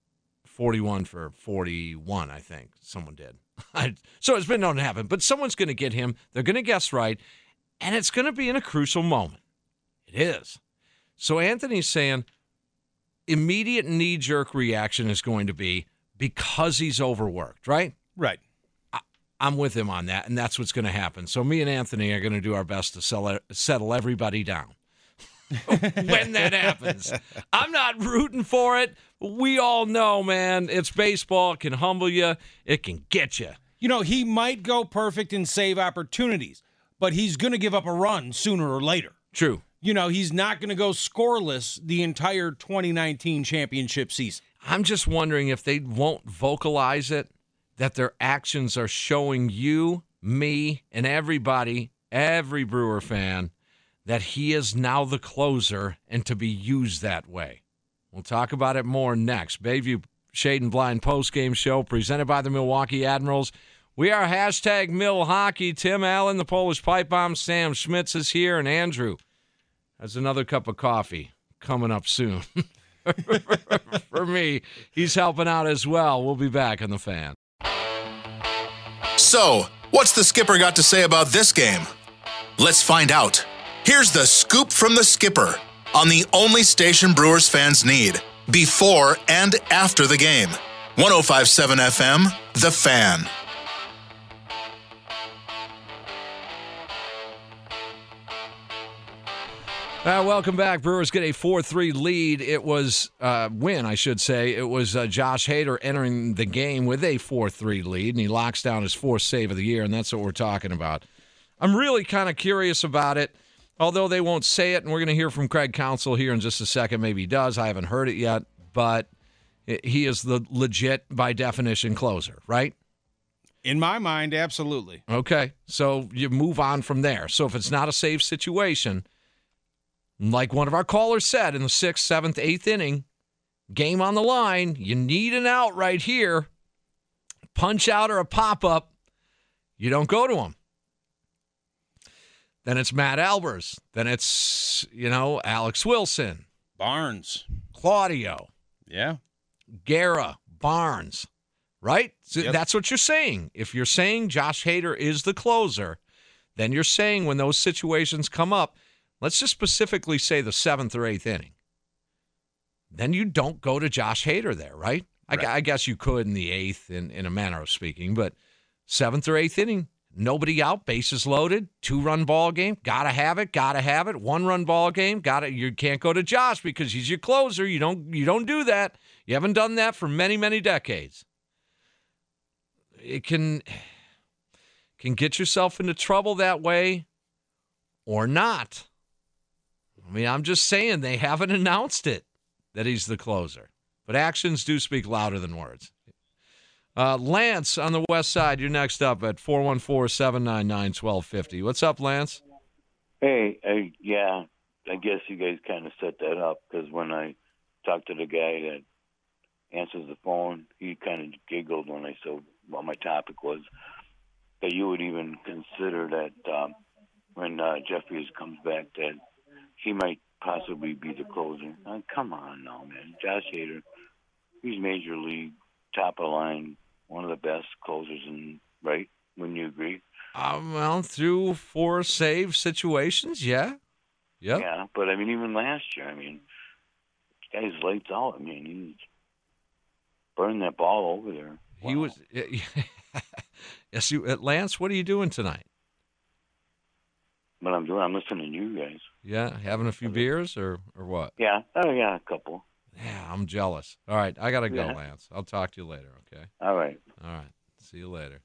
41 for 41, I think. Someone did. So it's been known to happen. But someone's going to get him. They're going to guess right. And it's going to be in a crucial moment. It is. So Anthony's saying immediate knee-jerk reaction is going to be because he's overworked, right? Right. I'm with him on that, and that's what's going to happen. So me and Anthony are going to do our best to settle everybody down. When that happens. I'm not rooting for it. We all know, man, it's baseball. It can humble you. It can get you. You know, he might go perfect and save opportunities, but he's going to give up a run sooner or later. True. You know, he's not going to go scoreless the entire 2019 championship season. I'm just wondering if they won't vocalize it, that their actions are showing you, me, and everybody, every Brewer fan, that he is now the closer and to be used that way. We'll talk about it more next. Bayview Shade and Blind postgame show presented by the Milwaukee Admirals. We are hashtag Mill Hockey. Tim Allen, the Polish Pipe Bomb. Sam Schmitz is here, and Andrew has another cup of coffee coming up soon. For me, he's helping out as well. We'll be back on The Fan. So, what's the skipper got to say about this game? Let's find out. Here's the scoop from the skipper on the only station Brewers fans need before and after the game. 105.7 FM, The Fan. Welcome back. Brewers get a 4-3 lead. It was win, I should say. It was Josh Hader entering the game with a 4-3 lead, and he locks down his fourth save of the year, and that's what we're talking about. I'm really kind of curious about it, although they won't say it, and we're going to hear from Craig Counsell here in just a second. Maybe he does. I haven't heard it yet, but he is the legit, by definition, closer, right? In my mind, absolutely. Okay, so you move on from there. So if it's not a save situation, like one of our callers said in the 6th, 7th, 8th inning, game on the line, you need an out right here, punch out or a pop-up, you don't go to him. Then it's Matt Albers. Then it's, Alex Wilson. Barnes. Claudio. Yeah. Guerra. Barnes. Right? So Yep. That's what you're saying. If you're saying Josh Hader is the closer, then you're saying when those situations come up, let's just specifically say the 7th or 8th inning, then you don't go to Josh Hader there, right? I guess you could in the 8th in a manner of speaking, but 7th or 8th inning, nobody out, bases loaded, 2-run ball game, gotta have it, 1-run ball game, you can't go to Josh because he's your closer. You don't do that. You haven't done that for many, many decades. It can get yourself into trouble that way or not. I mean, I'm just saying they haven't announced it, that he's the closer. But actions do speak louder than words. Lance on the west side, you're next up at 414-799-1250. What's up, Lance? Hey, I guess you guys kind of set that up because when I talked to the guy that answers the phone, he kind of giggled when I said what my topic was, that you would even consider that when Jeffries comes back that he might possibly be the closer. Come on now, man. Josh Hader, he's major league, top of the line, one of the best closers, right? Wouldn't you agree? Well, through 4 save situations, yeah. Yep. Yeah, but even last year, this guy's lights out. He's burning that ball over there. Wow. He was. Yes, Lance, what are you doing tonight? What I'm doing, I'm listening to you guys. Yeah, having a few beers or what? Yeah, a couple. Yeah, I'm jealous. All right, I got to go, Lance. I'll talk to you later, okay? All right. See you later.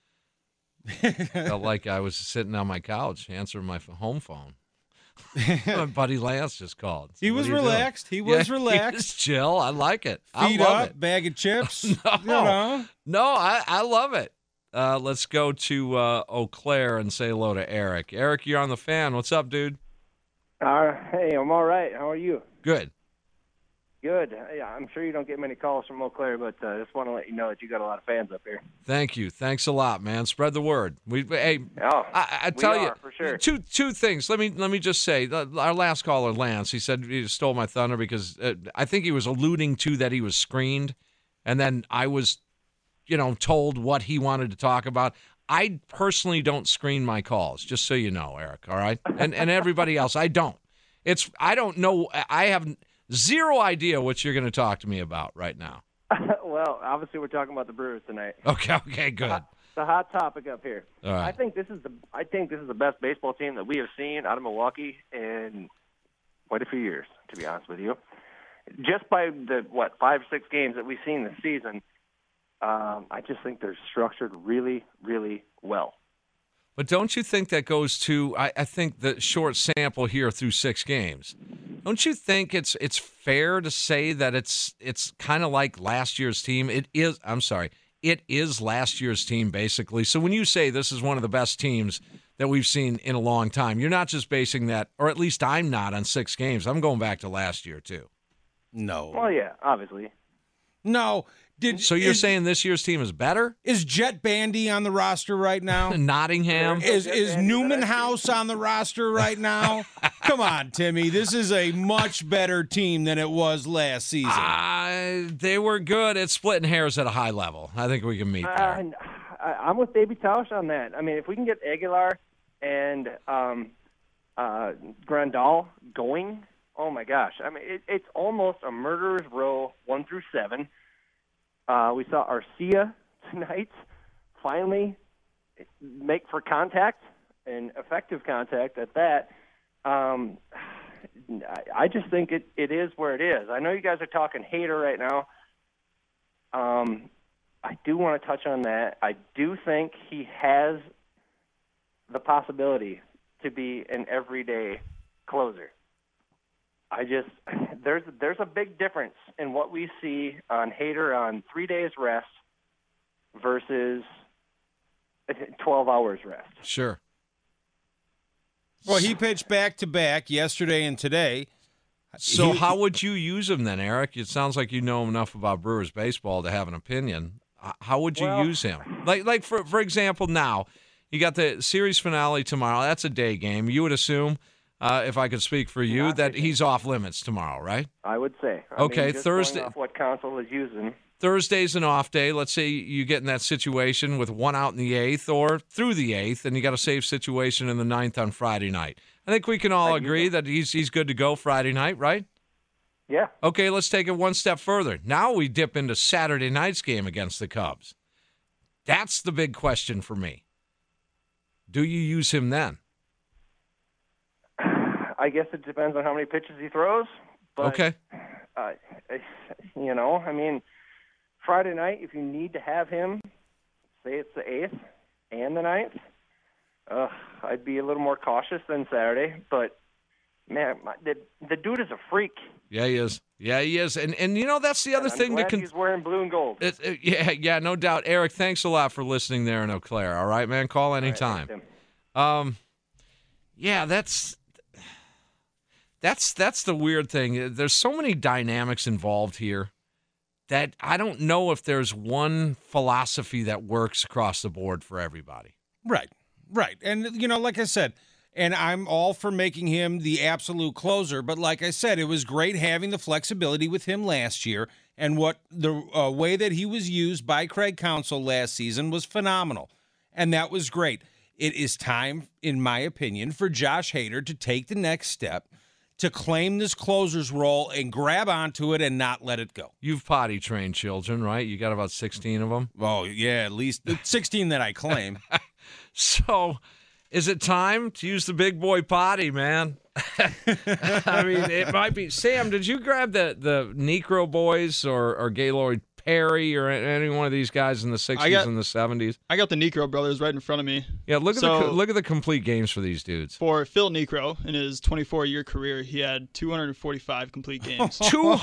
Felt like I was sitting on my couch answering my home phone. My buddy Lance just called. He was relaxed. He was relaxed. He was chill. I like it. Feet I love up, it. bag of chips. No, I love it. Let's go to Eau Claire and say hello to Eric. Eric, you're on the Fan. What's up, dude? Hey, I'm all right. How are you? Good. Good. Yeah, I'm sure you don't get many calls from Eau Claire, but I just want to let you know that you got a lot of fans up here. Thank you. Thanks a lot, man. Spread the word. I tell you, for sure. Two things. Let me just say, our last caller, Lance, he said he stole my thunder because I think he was alluding to that he was screened, and then I was, told what he wanted to talk about. I personally don't screen my calls, just so you know, Eric. All right, and everybody else, I don't. I don't know. I have zero idea what you're going to talk to me about right now. Well, obviously we're talking about the Brewers tonight. Okay, good. The hot topic up here. All right. I think this is the best baseball team that we have seen out of Milwaukee in quite a few years, to be honest with you. Just by the 5 or 6 games that we've seen this season, I just think they're structured really, really well. But don't you think that goes to, I think, the short sample here through 6 games? Don't you think it's fair to say that it's kind of like last year's team? It is last year's team, basically. So when you say this is one of the best teams that we've seen in a long time, you're not just basing that, or at least I'm not, on 6 games. I'm going back to last year, too. No. Well, yeah, obviously. No. So you're saying this year's team is better? Is Jet Bandy on the roster right now? Nottingham? Is Newman House on the roster right now? Come on, Timmy. This is a much better team than it was last season. They were good at splitting hairs at a high level. I think we can meet there. I'm with Baby Tausch on that. I mean, if we can get Aguilar and Grandal going, oh my gosh. I mean, it's almost a murderer's row 1 through 7. We saw Arcia tonight finally make for contact and effective contact at that. I just think it is where it is. I know you guys are talking Hader right now. I do want to touch on that. I do think he has the possibility to be an everyday closer. There's a big difference in what we see on Hader on 3 days rest versus 12 hours rest. Sure. Well, he pitched back-to-back yesterday and today. So how would you use him then, Eric? It sounds like you know enough about Brewers baseball to have an opinion. How would you use him? Like for example, now you got the series finale tomorrow. That's a day game. You would assume, if I could speak for you, that he's off limits tomorrow, right? I would say. Okay, just Thursday. Going off what Counsell is using. Thursday's an off day. Let's say you get in that situation with 1 out in the 8th or through the 8th, and you got a safe situation in the 9th on Friday night. I think we can all agree that he's good to go Friday night, right? Yeah. Okay, let's take it one step further. Now we dip into Saturday night's game against the Cubs. That's the big question for me. Do you use him then? I guess it depends on how many pitches he throws. But, okay. I mean, Friday night, if you need to have him, say it's the 8th and the 9th, I'd be a little more cautious than Saturday. But, man, the dude is a freak. Yeah, he is. Yeah, he is. And that's the other thing that he's wearing blue and gold. Yeah, no doubt. Eric, thanks a lot for listening there in Eau Claire. All right, man? Call anytime. Yeah, that's the weird thing. There's so many dynamics involved here that I don't know if there's one philosophy that works across the board for everybody. Right. And, like I said, and I'm all for making him the absolute closer, but like I said, it was great having the flexibility with him last year, and what the way that he was used by Craig Counsell last season was phenomenal, and that was great. It is time, in my opinion, for Josh Hader to take the next step, to claim this closer's role and grab onto it and not let it go. You've potty trained children, right? You got about 16 of them? Oh, yeah, at least 16 that I claim. So, is it time to use the big boy potty, man? I mean, it might be. Sam, did you grab the Necro Boys or Gaylord Perry or any one of these guys in the 60s and the 70s? I got the Necro brothers right in front of me. Yeah, look at the complete games for these dudes. For Phil Necro, in his 24-year career, he had 245 complete games.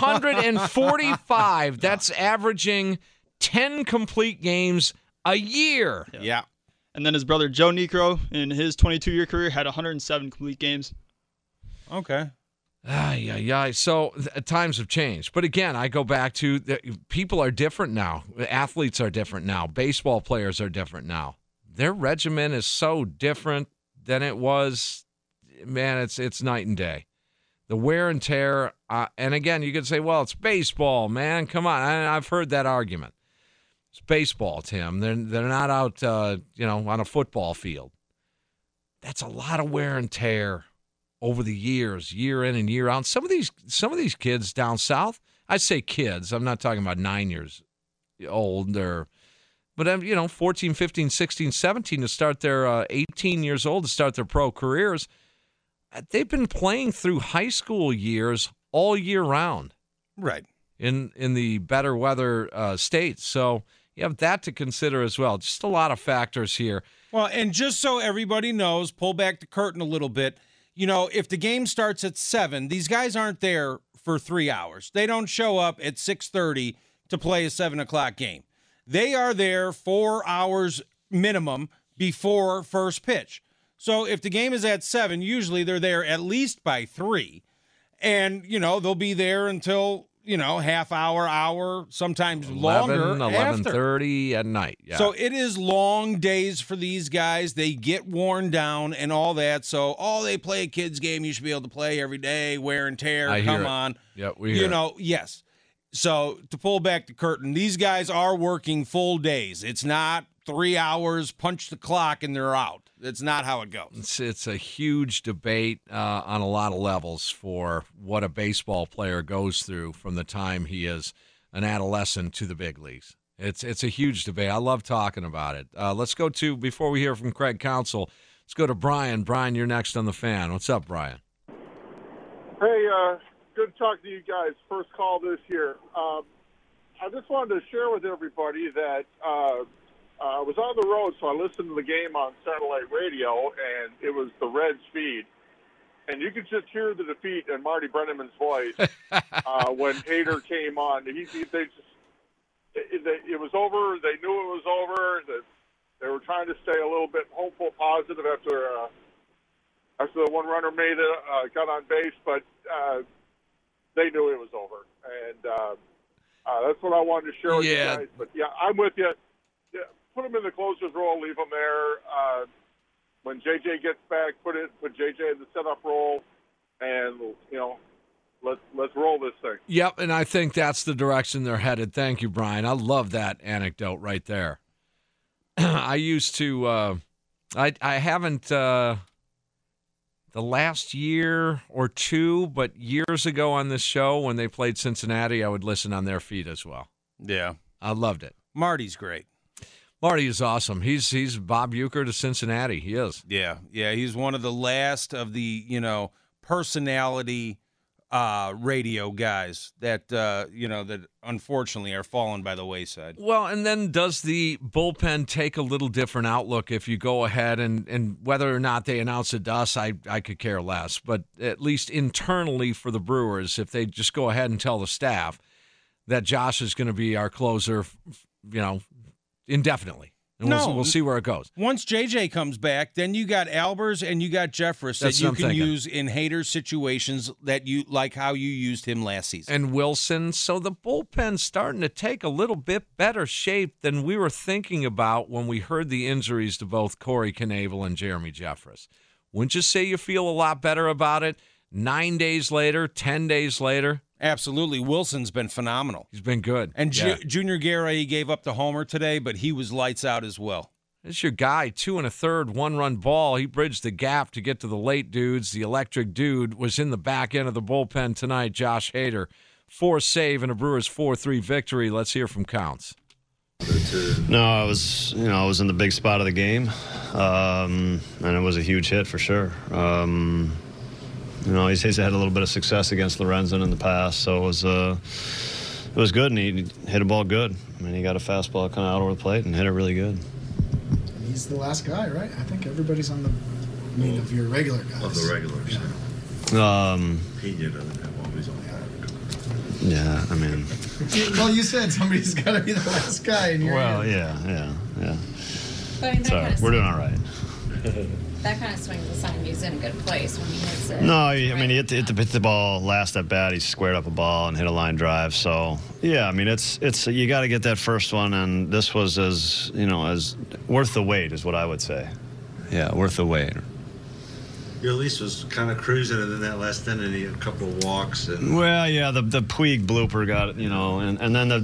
245. That's averaging 10 complete games a year. Yeah. And then his brother Joe Necro, in his 22-year career, had 107 complete games. Okay. So times have changed. But again, I go back to people are different now. Athletes are different now. Baseball players are different now. Their regimen is so different than it was. Man, it's night and day. The wear and tear. And again, you could say, well, it's baseball, man. Come on. I've heard that argument. It's baseball, Tim. They're not out, on a football field. That's a lot of wear and tear over the years, year in and year out. Some of these kids down south, I say kids. I'm not talking about 9 years old but 14, 15, 16, 17 to start their 18 years old to start their pro careers. They've been playing through high school years all year round. Right. In the better weather states. So you have that to consider as well. Just a lot of factors here. Well, and just so everybody knows, pull back the curtain a little bit. If the game starts at 7, these guys aren't there for 3 hours. They don't show up at 6:30 to play a 7 o'clock game. They are there 4 hours minimum before first pitch. So if the game is at 7, usually they're there at least by 3. And, they'll be there until half hour, sometimes longer 11:30 at night. Yeah. So it is long days for these guys. They get worn down and all that. So, they play a kid's game. You should be able to play every day, wear and tear. Come on. Yeah, we hear it. Yes. So to pull back the curtain, these guys are working full days. It's not 3 hours, punch the clock, and they're out. That's not how it goes. It's a huge debate on a lot of levels for what a baseball player goes through from the time he is an adolescent to the big leagues. It's a huge debate. I love talking about it. Let's go to, before we hear from Craig Counsell, let's go to Brian. Brian, you're next on the Fan. What's up, Brian? Hey, good to talk to you guys. First call this year. I just wanted to share with everybody that I was on the road, so I listened to the game on satellite radio, and it was the Reds feed. And you could just hear the defeat in Marty Brennaman's voice when Hader came on. It was over. They knew it was over. They were trying to stay a little bit hopeful, positive after the one runner got on base, but they knew it was over. And that's what I wanted to share with you guys. But, I'm with you. Yeah, put him in the closer's role, leave him there. When JJ gets back, put JJ in the setup role, and let's roll this thing. Yep, and I think that's the direction they're headed. Thank you, Brian. I love that anecdote right there. I used to, I haven't the last year or two, but years ago on this show when they played Cincinnati, I would listen on their feed as well. Yeah, I loved it. Marty's great. Marty is awesome. He's Bob Uecker to Cincinnati. He is. Yeah. He's one of the last of the personality radio guys that that unfortunately are falling by the wayside. Well, and then does the bullpen take a little different outlook if you go ahead and whether or not they announce it to us, I could care less. But at least internally for the Brewers, if they just go ahead and tell the staff that Josh is going to be our closer, indefinitely. And we'll see where it goes. Once JJ comes back, then you got Albers and you got Jeffress that you can use in Hader situations that you like how you used him last season. And Wilson. So the bullpen's starting to take a little bit better shape than we were thinking about when we heard the injuries to both Corey Knebel and Jeremy Jeffress. Wouldn't you say you feel a lot better about it 9 days later, 10 days later? Absolutely. Wilson's been phenomenal. He's been good. And Junior Guerra, he gave up the homer today, but he was lights out as well. This your guy, 2 1/3, 1-run ball. He bridged the gap to get to the late dudes. The electric dude was in the back end of the bullpen tonight, Josh Hader. 4 save and a Brewers 4-3 victory. Let's hear from Counts. No, I was in the big spot of the game, and it was a huge hit for sure. He's had a little bit of success against Lorenzen in the past, so it was good, and he hit a ball good. I mean, he got a fastball kind of out over the plate and hit it really good. He's the last guy, right? I think everybody's on of your regular guys. Of the regulars. Yeah. Pena doesn't have one, he's only Yeah, I mean. Well, you said somebody's got to be the last guy in your Well, hand. yeah. But I mean, We're doing all right. That kind of swings the sign he's in a good place when he hits it. No, I mean, he hit the ball last at bat. He squared up a ball and hit a line drive. So, yeah, I mean, it's you got to get that first one, and this was as worth the wait is what I would say. Yeah, worth the wait. Your lease was kind of cruising, and then that last inning, he had a couple of walks. Well, yeah, the Puig blooper got it, and then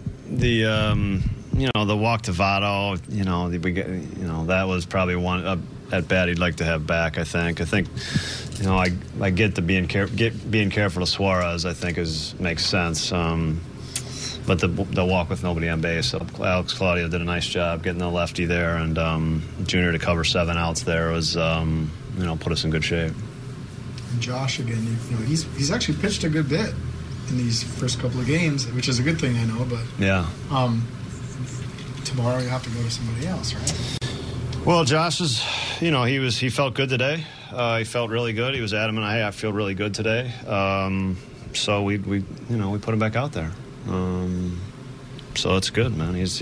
the walk to Votto, that was probably one at bat he'd like to have back. I think, I get the being careful to Suarez. I think makes sense. But the walk with nobody on base, Alex Claudio did a nice job getting the lefty there, and Junior to cover 7 outs there was put us in good shape. And Josh again, he's actually pitched a good bit in these first couple of games, which is a good thing, I know. But yeah, tomorrow you have to go to somebody else, right? Well, Josh is, he felt good today. He felt really good. He was adamant, hey, I feel really good today. So we put him back out there. So it's good, man. He's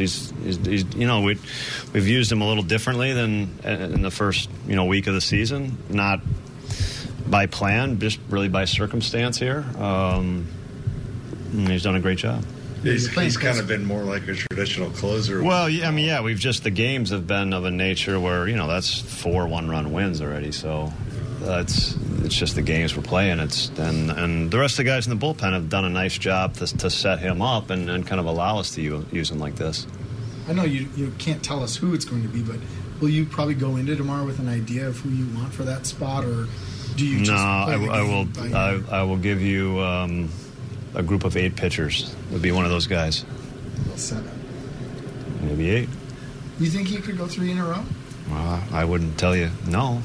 we've used him a little differently than in the first week of the season, not by plan, just really by circumstance here. and he's done a great job. He's kind of been more like a traditional closer. Well, yeah, we've just, the games have been of a nature where, that's 4 one-run wins already, so it's just the games we're playing. And the rest of the guys in the bullpen have done a nice job to set him up and kind of allow us to use him like this. I know you can't tell us who it's going to be, but will you probably go into tomorrow with an idea of who you want for that spot, or do you just play the game? I will give you a group of 8 pitchers. Would be one of those guys. Well, 7. Maybe 8. You think he could go 3 in a row? I wouldn't tell you no.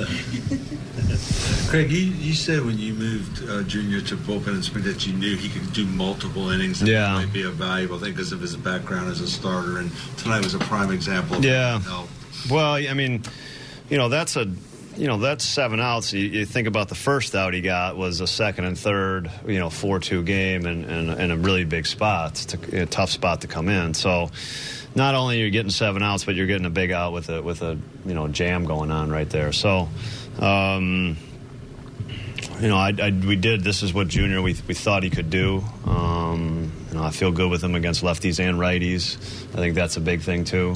Craig, you said when you moved Junior to bullpen and spring that you knew he could do multiple innings. And that might be a valuable thing because of his background as a starter. And tonight was a prime example of help. Well, I mean, that's 7 outs. You think about the first out he got was a second and third, 4-2 game and a really big spot, a tough spot to come in. So not only are you getting 7 outs, but you're getting a big out with a jam going on right there. So, we did. This is what Junior we thought he could do. I feel good with him against lefties and righties. I think that's a big thing too.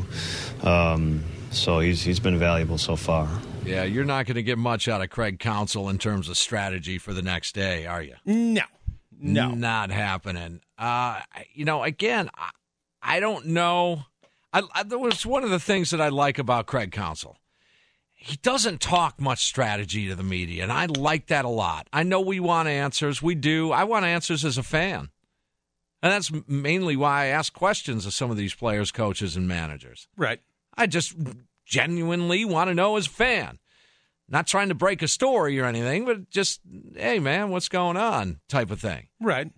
So he's been valuable so far. Yeah, you're not going to get much out of Craig Counsell in terms of strategy for the next day, are you? No. Not happening. Again, I don't know. There was one of the things that I like about Craig Counsell. He doesn't talk much strategy to the media, and I like that a lot. I know we want answers. We do. I want answers as a fan. And that's mainly why I ask questions of some of these players, coaches, and managers. Right. I just genuinely want to know as a fan. Not trying to break a story or anything, but just, hey, man, what's going on type of thing. Right.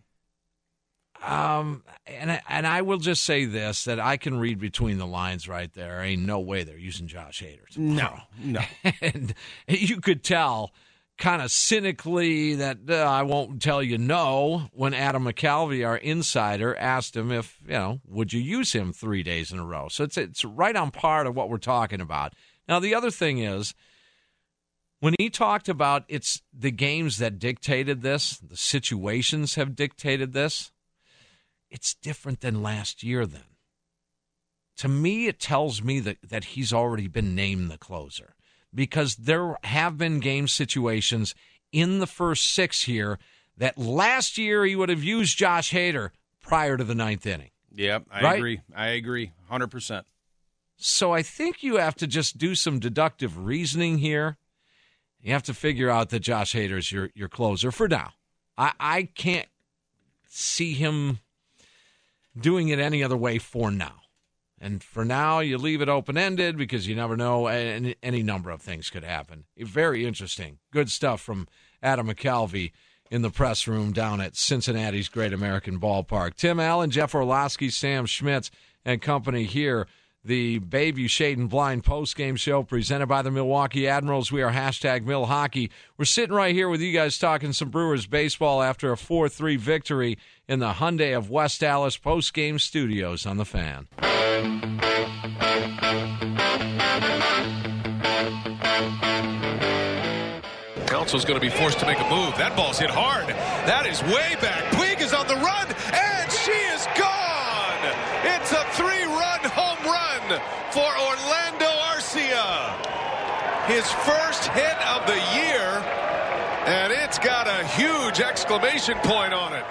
And I will just say this, that I can read between the lines right there. Ain't no way they're using Josh Hader tomorrow. No. And you could tell kind of cynically that I won't tell you no when Adam McCalvy, our insider, asked him if, would you use him 3 days in a row? So it's right on par of what we're talking about. Now, the other thing is, when he talked about it's the games that dictated this, the situations have dictated this, it's different than last year then. To me, it tells me that he's already been named the closer, because there have been game situations in the first 6 here that last year he would have used Josh Hader prior to the 9th inning. Yep, I agree 100%. So I think you have to just do some deductive reasoning here. You have to figure out that Josh Hader's your closer for now. I can't see him doing it any other way for now. And for now, you leave it open-ended because you never know. Any number of things could happen. Very interesting. Good stuff from Adam McCalvy in the press room down at Cincinnati's Great American Ballpark. Tim Allen, Jeff Orlowski, Sam Schmitz, and company here. The Bayview Shade and Blind postgame show presented by the Milwaukee Admirals. We are #MilHockey. We're sitting right here with you guys talking some Brewers baseball after a 4-3 victory in the Hyundai of West Allis postgame studios on The Fan. Counsell's going to be forced to make a move. That ball's hit hard. That is way back. Puig is on the run, and she is gone. It's a 3-run home run for Orlando Arcia. His first hit of the year, and it's got a huge exclamation point on it.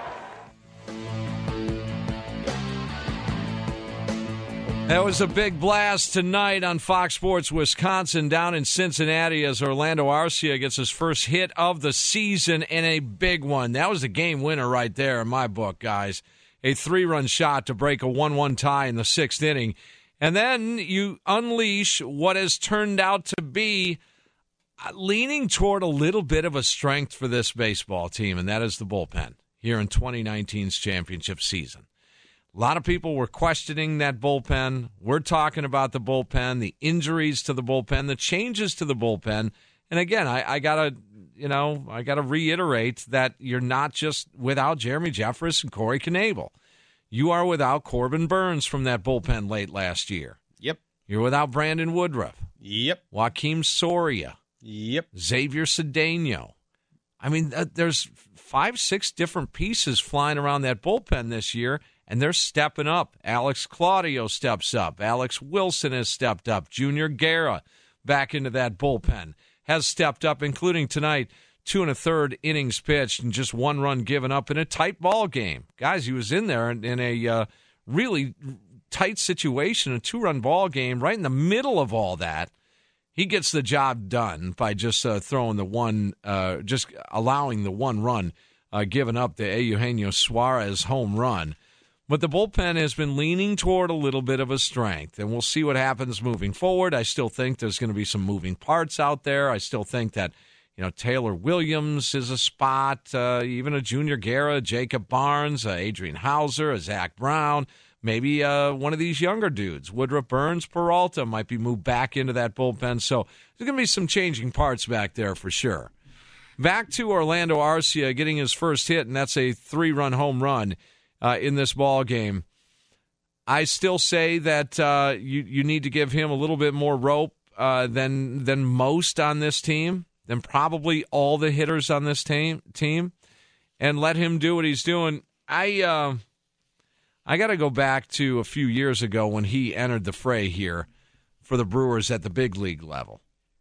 That was a big blast tonight on Fox Sports Wisconsin down in Cincinnati as Orlando Arcia gets his first hit of the season and a big one. That was the game winner right there in my book, guys. A 3-run shot to break a 1-1 tie in the 6th inning. And then you unleash what has turned out to be leaning toward a little bit of a strength for this baseball team, and that is the bullpen here in 2019's championship season. A lot of people were questioning that bullpen. We're talking about the bullpen, the injuries to the bullpen, the changes to the bullpen. And again, I gotta reiterate that you're not just without Jeremy Jeffress and Corey Knebel. You are without Corbin Burns from that bullpen late last year. Yep. You're without Brandon Woodruff. Yep. Joakim Soria. Yep. Xavier Cedeno. I mean, there's 5-6 different pieces flying around that bullpen this year, and they're stepping up. Alex Claudio steps up. Alex Wilson has stepped up. Junior Guerra back into that bullpen has stepped up, including tonight, 2 1/3 innings pitched and just 1 run given up in a tight ball game. Guys, he was in there in a really tight situation, a 2-run ball game, right in the middle of all that. He gets the job done by just throwing the one, just allowing the 1 run given up, the Eugenio Suarez home run. But the bullpen has been leaning toward a little bit of a strength, and we'll see what happens moving forward. I still think there's going to be some moving parts out there. I still think that, Taylor Williams is a spot, even a Junior Guerra, Jacob Barnes, Adrian Hauser, a Zach Brown. Maybe one of these younger dudes, Woodruff Burns, Peralta, might be moved back into that bullpen. So there's going to be some changing parts back there for sure. Back to Orlando Arcia getting his first hit, and that's a 3-run home run in this ball game. I still say that you need to give him a little bit more rope than most on this team, than probably all the hitters on this team, and let him do what he's doing. I got to go back to a few years ago when he entered the fray here for the Brewers at the big league level,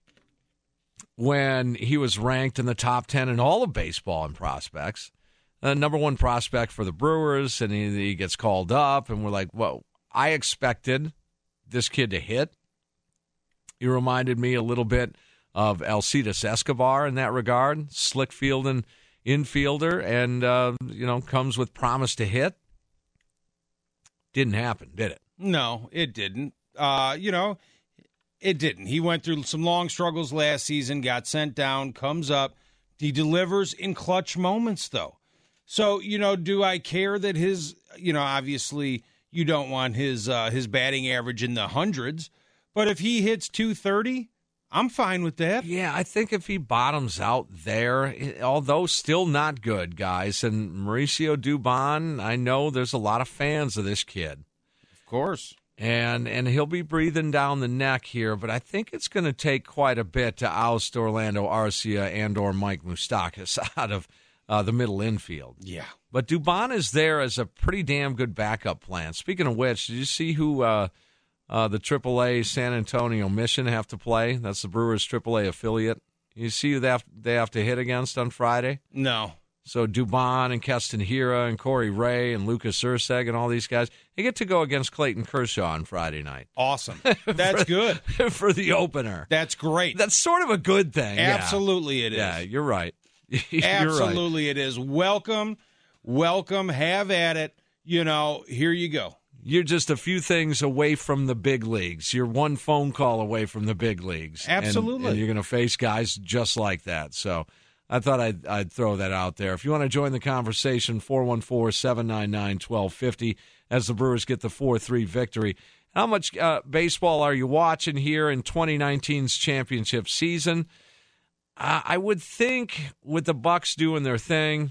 when he was ranked in the top 10 in all of baseball in prospects, number 1 prospect for the Brewers, and he gets called up, and we're like, whoa, I expected this kid to hit. He reminded me a little bit of Alcides Escobar in that regard, slick fielding infielder, and, comes with promise to hit. Didn't happen, did it? No, it didn't. It didn't. He went through some long struggles last season, got sent down, comes up. He delivers in clutch moments, though. So, do I care that his, obviously you don't want his batting average in the hundreds, but if he hits 230, I'm fine with that. Yeah, I think if he bottoms out there, although still not good, guys, and Mauricio Dubon, I know there's a lot of fans of this kid. Of course. And he'll be breathing down the neck here, but I think it's going to take quite a bit to oust Orlando Arcia and or Mike Moustakas out of the middle infield. Yeah. But Dubon is there as a pretty damn good backup plan. Speaking of which, did you see who the AAA San Antonio Mission have to play? That's the Brewers' AAA affiliate. You see who they have to hit against on Friday? No. So Dubon and Keston Hiura and Corey Ray and Lucas Erceg and all these guys, they get to go against Clayton Kershaw on Friday night. Awesome. That's good. For the opener. That's great. That's sort of a good thing. Absolutely it is. Yeah, you're right. Absolutely it is. Welcome. Have at it. Here you go. You're just a few things away from the big leagues. You're one phone call away from the big leagues. Absolutely. And you're going to face guys just like that. So I thought I'd throw that out there. If you want to join the conversation, 414-799-1250 as the Brewers get the 4-3 victory. How much baseball are you watching here in 2019's championship season? I would think with the Bucks doing their thing,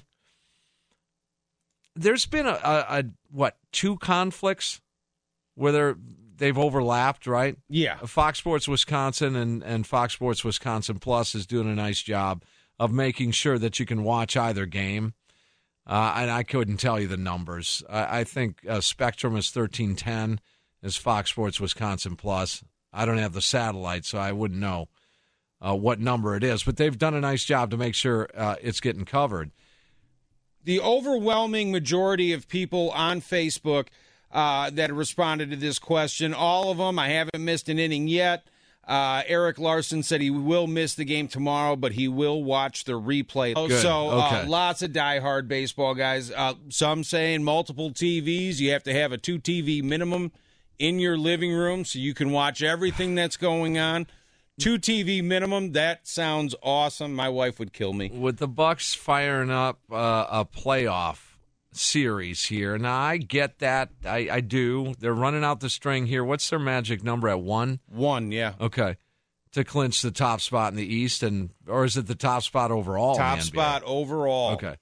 there's been two conflicts where they've overlapped, right? Yeah. Fox Sports Wisconsin and Fox Sports Wisconsin Plus is doing a nice job of making sure that you can watch either game. And I couldn't tell you the numbers. I think Spectrum is 1310 is Fox Sports Wisconsin Plus. I don't have the satellite, so I wouldn't know what number it is. But they've done a nice job to make sure it's getting covered. The overwhelming majority of people on Facebook that responded to this question, all of them, I haven't missed an inning yet. Eric Larson said he will miss the game tomorrow, but he will watch the replay. Good. So Okay. Lots of diehard baseball guys. Some saying multiple TVs. You have to have a 2-TV minimum in your living room so you can watch everything that's going on. 2-TV minimum. That sounds awesome. My wife would kill me. With the Bucks firing up a playoff series here, now I get that. I do. They're running out the string here. What's their magic number at 1? 1, yeah. Okay. To clinch the top spot in the East, or is it the top spot overall? Top in the NBA? spot overall. Okay.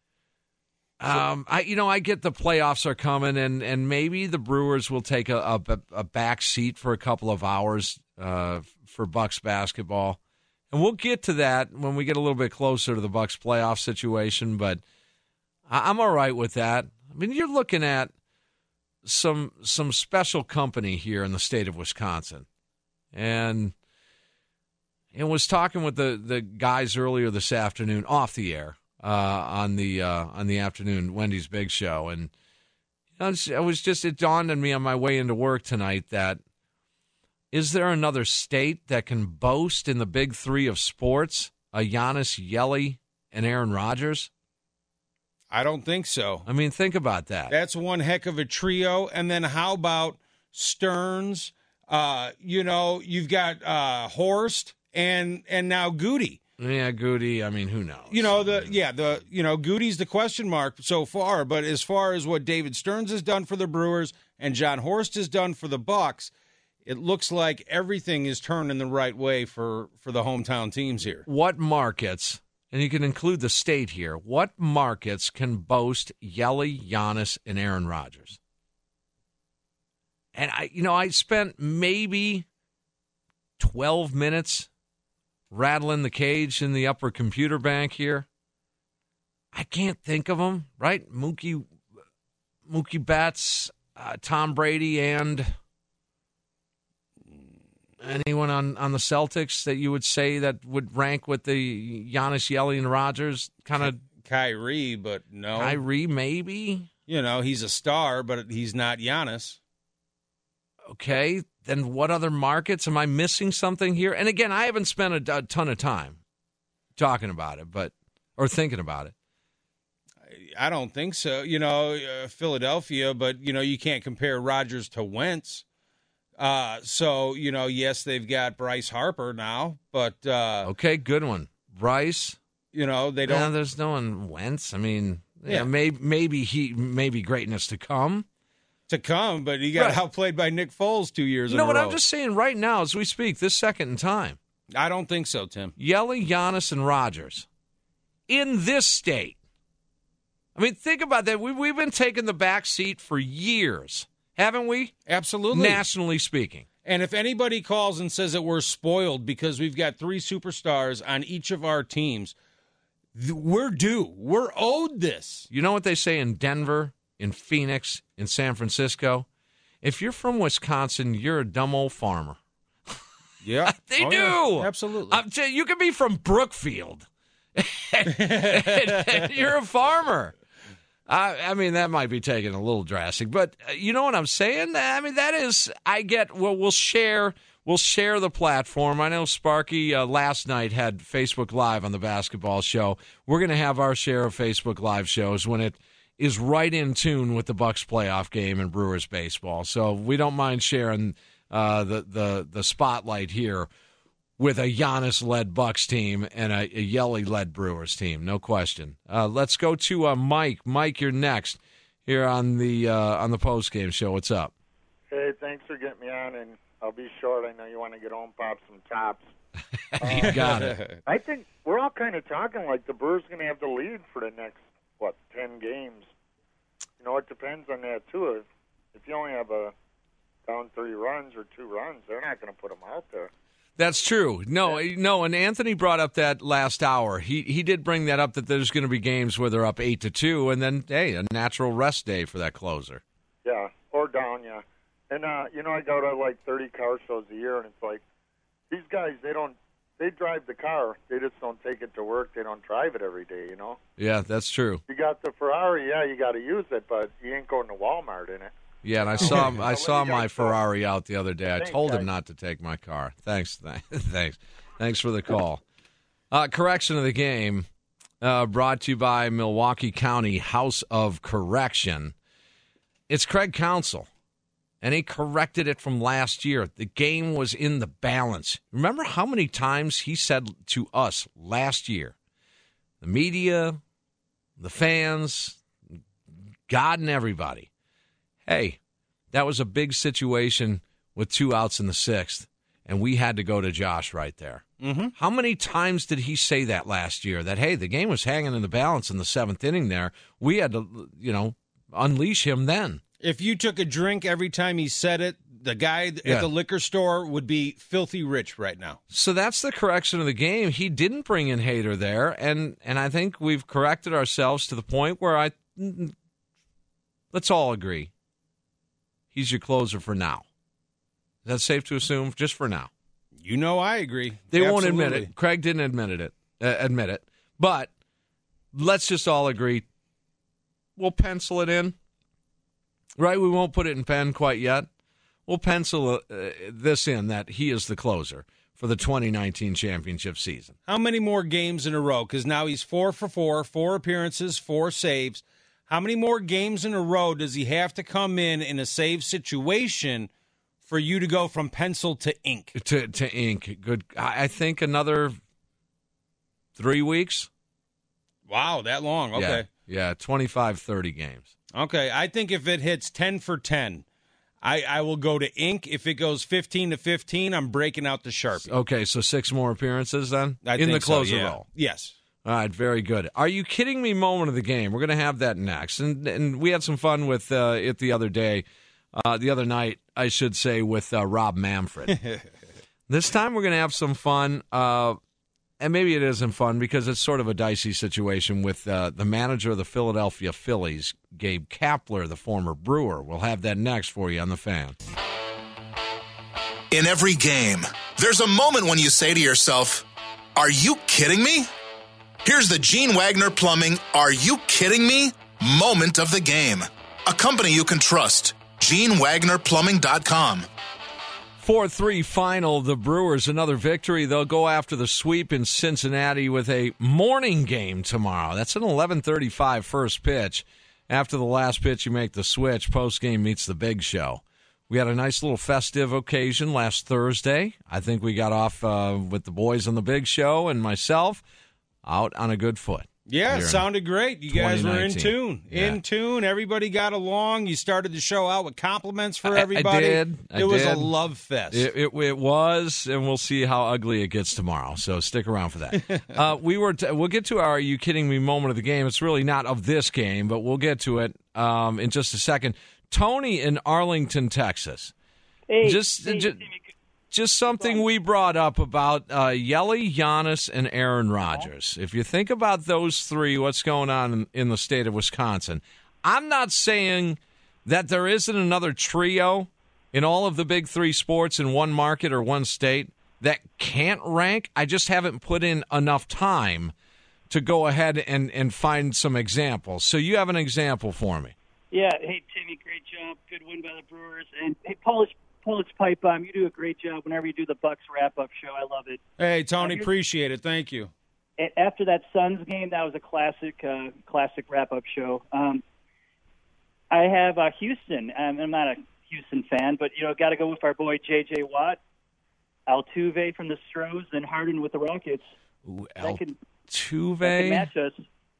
I get the playoffs are coming, and maybe the Brewers will take a back seat for a couple of hours for Bucks basketball. And we'll get to that when we get a little bit closer to the Bucs playoff situation, but I'm all right with that. I mean, you're looking at some special company here in the state of Wisconsin. And was talking with the guys earlier this afternoon off the air on the afternoon Wendy's Big Show. And it dawned on me on my way into work tonight that is there another state that can boast in the big three of sports a Giannis, Yelly, and Aaron Rodgers? I don't think so. I mean, think about that. That's one heck of a trio. And then how about Stearns? You've got Horst and now Goody. Yeah, Goody. I mean, who knows? Goody's the question mark so far. But as far as what David Stearns has done for the Brewers and John Horst has done for the Bucs, it looks like everything is turning the right way for the hometown teams here. What markets, and you can include the state here, what markets can boast Yelly, Giannis, and Aaron Rodgers? And I spent maybe 12 minutes rattling the cage in the upper computer bank here. I can't think of them, right? Mookie Betts, Tom Brady, and anyone on the Celtics that you would say that would rank with the Giannis, Yelly, and Rodgers kind of? Kyrie, but no. Kyrie, maybe? He's a star, but he's not Giannis. Okay, then what other markets? Am I missing something here? And again, I haven't spent a ton of time talking about it, or thinking about it. I don't think so. Philadelphia, but, you can't compare Rodgers to Wentz. Yes, they've got Bryce Harper now, but... okay, good one. Bryce. They don't... No, there's no one Wentz. I mean, maybe greatness to come. But he got outplayed by Nick Foles 2 years in a row. But I'm just saying right now as we speak, this second in time. I don't think so, Tim. Yelly, Giannis, and Rodgers in this state. I mean, think about that. We've been taking the back seat for years, haven't we? Absolutely. Nationally speaking. And if anybody calls and says that we're spoiled because we've got three superstars on each of our teams, we're due. We're owed this. You know what they say in Denver, in Phoenix, in San Francisco? If you're from Wisconsin, you're a dumb old farmer. Yeah. They do. Yeah. Absolutely. You could be from Brookfield. and you're a farmer. I mean, that might be taken a little drastic, but you know what I'm saying? I mean, that is, we'll share the platform. I know Sparky last night had Facebook Live on the basketball show. We're going to have our share of Facebook Live shows when it is right in tune with the Bucs playoff game and Brewers baseball. So we don't mind sharing the spotlight here with a Giannis-led Bucs team and a Yelly-led Brewers team, no question. Let's go to Mike. Mike, you're next here on the postgame show. What's up? Hey, thanks for getting me on, and I'll be short. I know you want to get home, pop some tops. You got it. I think we're all kind of talking like the Brewers going to have the lead for the next, 10 games. It depends on that, too. If you only have a down 3 runs or 2 runs, they're not going to put them out there. That's true. No, and Anthony brought up that last hour. He did bring that up, that there's going to be games where they're up 8-2, and then, hey, a natural rest day for that closer. Yeah, or down, yeah. And, I go to, 30 car shows a year, and it's like, these guys, they drive the car. They just don't take it to work. They don't drive it every day, Yeah, that's true. You got the Ferrari, yeah, you got to use it, but you ain't going to Walmart in it. Yeah, and I saw my Ferrari out the other day. I told him not to take my car. Thanks for the call. Correction of the game brought to you by Milwaukee County House of Correction. It's Craig Counsell, and he corrected it from last year. The game was in the balance. Remember how many times he said to us last year, the media, the fans, God and everybody, hey, that was a big situation with 2 outs in the 6th, and we had to go to Josh right there. Mm-hmm. How many times did he say that last year, that, hey, the game was hanging in the balance in the 7th inning there. We had to, unleash him then. If you took a drink every time he said it, the guy at the liquor store would be filthy rich right now. So that's the correction of the game. He didn't bring in Hader there, and I think we've corrected ourselves to the point where let's all agree he's your closer for now. Is that safe to assume? Just for now. You know, I agree. They won't admit it. Craig didn't admit it. But let's just all agree. We'll pencil it in. Right? We won't put it in pen quite yet. We'll pencil this in that he is the closer for the 2019 championship season. How many more games in a row? Because now he's 4 for 4, 4 appearances, 4 saves. How many more games in a row does he have to come in a save situation for you to go from pencil to ink? To ink. Good. I think another 3 weeks. Wow, that long. Okay. Yeah, 25, 30 games. Okay, I think if it hits 10 for 10, I will go to ink. If it goes 15 to 15, I'm breaking out the Sharpie. Okay, so 6 more appearances then? I in think the closer so, yeah. role? Yes. All right, very good. Are you kidding me moment of the game? We're going to have that next. And we had some fun with it the other night, I should say, with Rob Manfred. This time we're going to have some fun. And maybe it isn't fun because it's sort of a dicey situation with the manager of the Philadelphia Phillies, Gabe Kapler, the former Brewer. We'll have that next for you on The Fan. In every game, there's a moment when you say to yourself, "Are you kidding me?" Here's the Gene Wagner Plumbing "Are you kidding me?" moment of the game. A company you can trust. GeneWagnerPlumbing.com. 4-3 final. The Brewers, another victory. They'll go after the sweep in Cincinnati with a morning game tomorrow. That's an 11:35 first pitch. After the last pitch, you make the switch. Post-game meets the big show. We had a nice little festive occasion last Thursday. I think we got off with the boys on the big show and myself out on a good foot. Yeah, it sounded great. You guys were in tune. Yeah. In tune. Everybody got along. You started the show out with compliments for everybody. I did. It was a love fest. It was, and we'll see how ugly it gets tomorrow. So stick around for that. We'll get to our "Are you kidding me" moment of the game. It's really not of this game, but we'll get to it in just a second. Tony in Arlington, Texas. Hey, Just something we brought up about Yelly, Giannis, and Aaron Rodgers. If you think about those three, what's going on in the state of Wisconsin, I'm not saying that there isn't another trio in all of the big three sports in one market or one state that can't rank. I just haven't put in enough time to go ahead and find some examples. So you have an example for me. Yeah. Hey, Timmy, great job. Good win by the Brewers. And hey, Polish Pipe Bomb, you do a great job whenever you do the Bucks wrap-up show. I love it. Hey, Tony, appreciate it. Thank you. After that Suns game, that was a classic wrap-up show. I have Houston. I'm not a Houston fan, but, got to go with our boy J.J. Watt, Altuve from the Stros, and Harden with the Rockets. Ooh, Altuve? That can match us.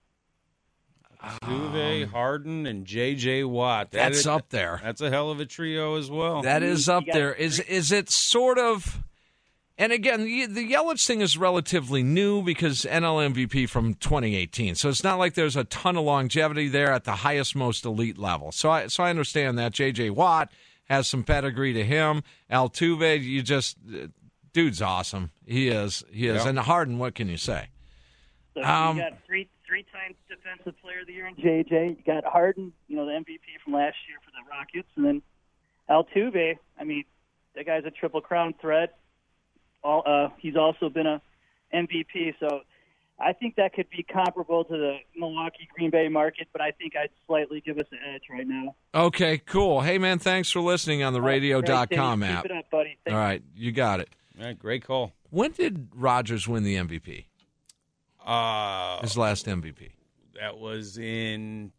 Altuve, Harden, and J.J. Watt. That's up there. That's a hell of a trio as well. That is up there. Is it sort of... And again, the Yelich thing is relatively new because NL MVP from 2018. So it's not like there's a ton of longevity there at the highest, most elite level. So I understand that. J.J. Watt has some pedigree to him. Altuve, dude's awesome. He is. Yep. And Harden, what can you say? So you got three times Defensive Player of the Year in JJ. You got Harden, the MVP from last year for the Rockets, and then Altuve. I mean, that guy's a Triple Crown threat. He's also been a MVP, so I think that could be comparable to the Milwaukee Green Bay market, but I think I'd slightly give us an edge right now. Okay, cool. Hey, man, thanks for listening on the radio.com app. Keep it up, buddy. All right, you got it. All right, great call. When did Rodgers win the MVP? His last MVP. That was in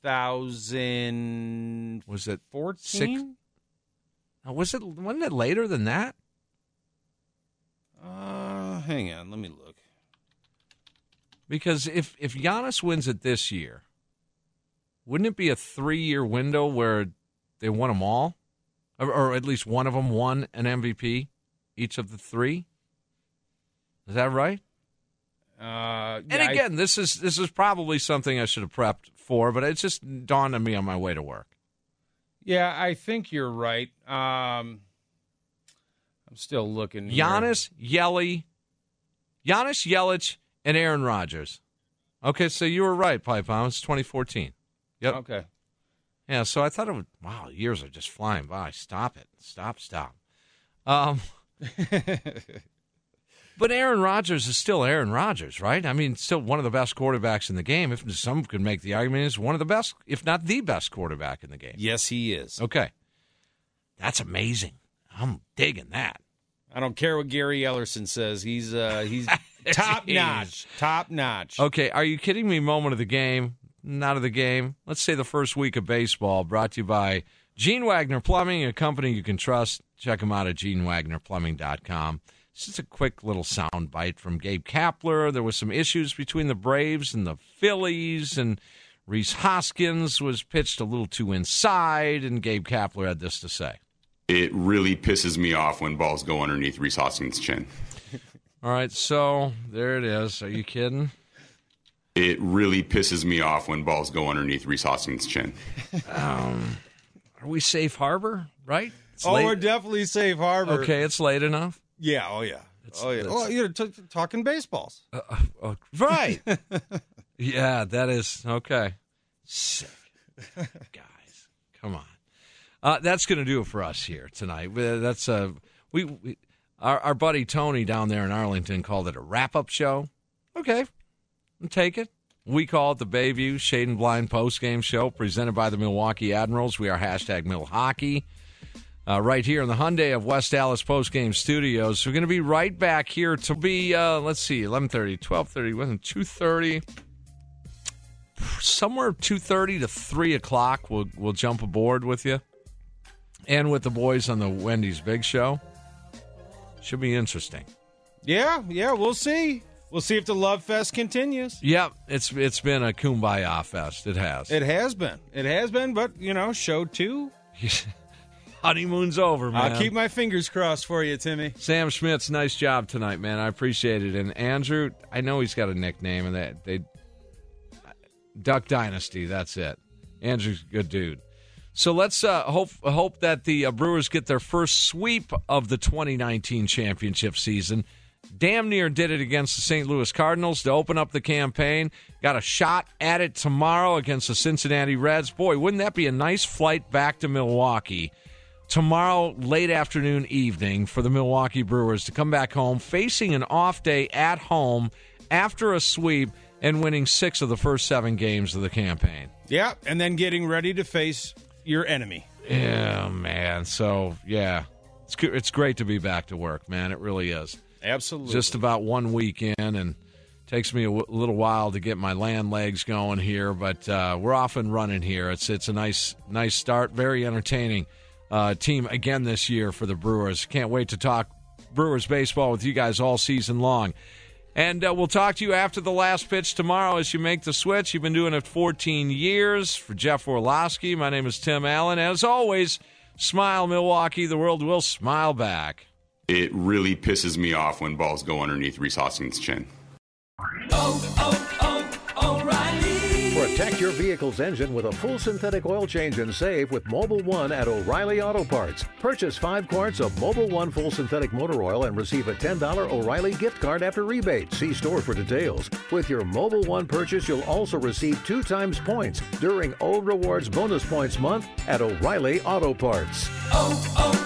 2000. Was it 14? Wasn't it later than that? Hang on, let me look. Because if Giannis wins it this year, wouldn't it be a 3-year window where they won them all, or at least one of them won an MVP, each of the three? Is that right? And again, this is probably something I should have prepped for, but it just dawned on me on my way to work. Yeah, I think you're right. I'm still looking here. Giannis, Yelich, and Aaron Rodgers. Okay, so you were right, Pipe Bomb. It's 2014. Yep. Okay. Yeah, so I thought it would, wow, years are just flying by. Stop it. Stop. But Aaron Rodgers is still Aaron Rodgers, right? I mean, still one of the best quarterbacks in the game. If some could make the argument, he's one of the best, if not the best quarterback in the game. Yes, he is. Okay. That's amazing. I'm digging that. I don't care what Gary Ellerson says. He's top notch. Top notch. Okay, are you kidding me? Moment of the game, not of the game. Let's say the first week of baseball, brought to you by Gene Wagner Plumbing, a company you can trust. Check them out at GeneWagnerPlumbing.com. This is a quick little sound bite from Gabe Kapler. There was some issues between the Braves and the Phillies, and Rhys Hoskins was pitched a little too inside, and Gabe Kapler had this to say. It really pisses me off when balls go underneath Rhys Hoskins' chin. All right, so there it is. Are you kidding? It really pisses me off when balls go underneath Rhys Hoskins' chin. Are we safe harbor, right? We're definitely safe harbor. Okay, it's late enough. Yeah, oh, yeah. You're talking baseballs. Right. Yeah, that is, okay. Sick. Guys, come on. That's going to do it for us here tonight. That's our buddy Tony down there in Arlington called it a wrap-up show. Okay, I'll take it. We call it the Bayview Shade and Blind postgame show presented by the Milwaukee Admirals. We are #MilHockey. Right here in the Hyundai of West Dallas postgame studios. We're going to be right back here to be, 11:30, 12:30, wasn't 2:30? Somewhere 2:30 to 3 o'clock we'll jump aboard with you. And with the boys on the Wendy's Big Show. Should be interesting. Yeah, we'll see. We'll see if the Love Fest continues. Yep, it's been a kumbaya fest. It has. It has been, but, show 2. Honeymoon's over, man. I'll keep my fingers crossed for you, Timmy. Sam Schmitz, nice job tonight, man. I appreciate it. And Andrew, I know he's got a nickname, and they Duck Dynasty, that's it. Andrew's a good dude. So let's hope that the Brewers get their first sweep of the 2019 championship season. Damn near did it against the St. Louis Cardinals to open up the campaign. Got a shot at it tomorrow against the Cincinnati Reds. Boy, wouldn't that be a nice flight back to Milwaukee tomorrow, late afternoon, evening, for the Milwaukee Brewers to come back home, facing an off day at home after a sweep and winning 6 of the first 7 games of the campaign. Yeah, and then getting ready to face your enemy. Yeah, man. So, yeah, it's great to be back to work, man. It really is. Absolutely. Just about 1 week in, and takes me a little while to get my land legs going here, but we're off and running here. It's a nice start, very entertaining team again this year for the Brewers. Can't wait to talk Brewers baseball with you guys all season long. And we'll talk to you after the last pitch tomorrow as you make the switch. You've been doing it 14 years. For Jeff Orlowski, my name is Tim Allen. As always, smile, Milwaukee. The world will smile back. It really pisses me off when balls go underneath Rhys Hoskins' chin. O'Reilly. Protect your vehicle's engine with a full synthetic oil change and save with Mobil 1 at O'Reilly Auto Parts. Purchase 5 quarts of Mobil 1 full synthetic motor oil and receive a $10 O'Reilly gift card after rebate. See store for details. With your Mobil 1 purchase, you'll also receive 2 times points during O Rewards Bonus Points Month at O'Reilly Auto Parts.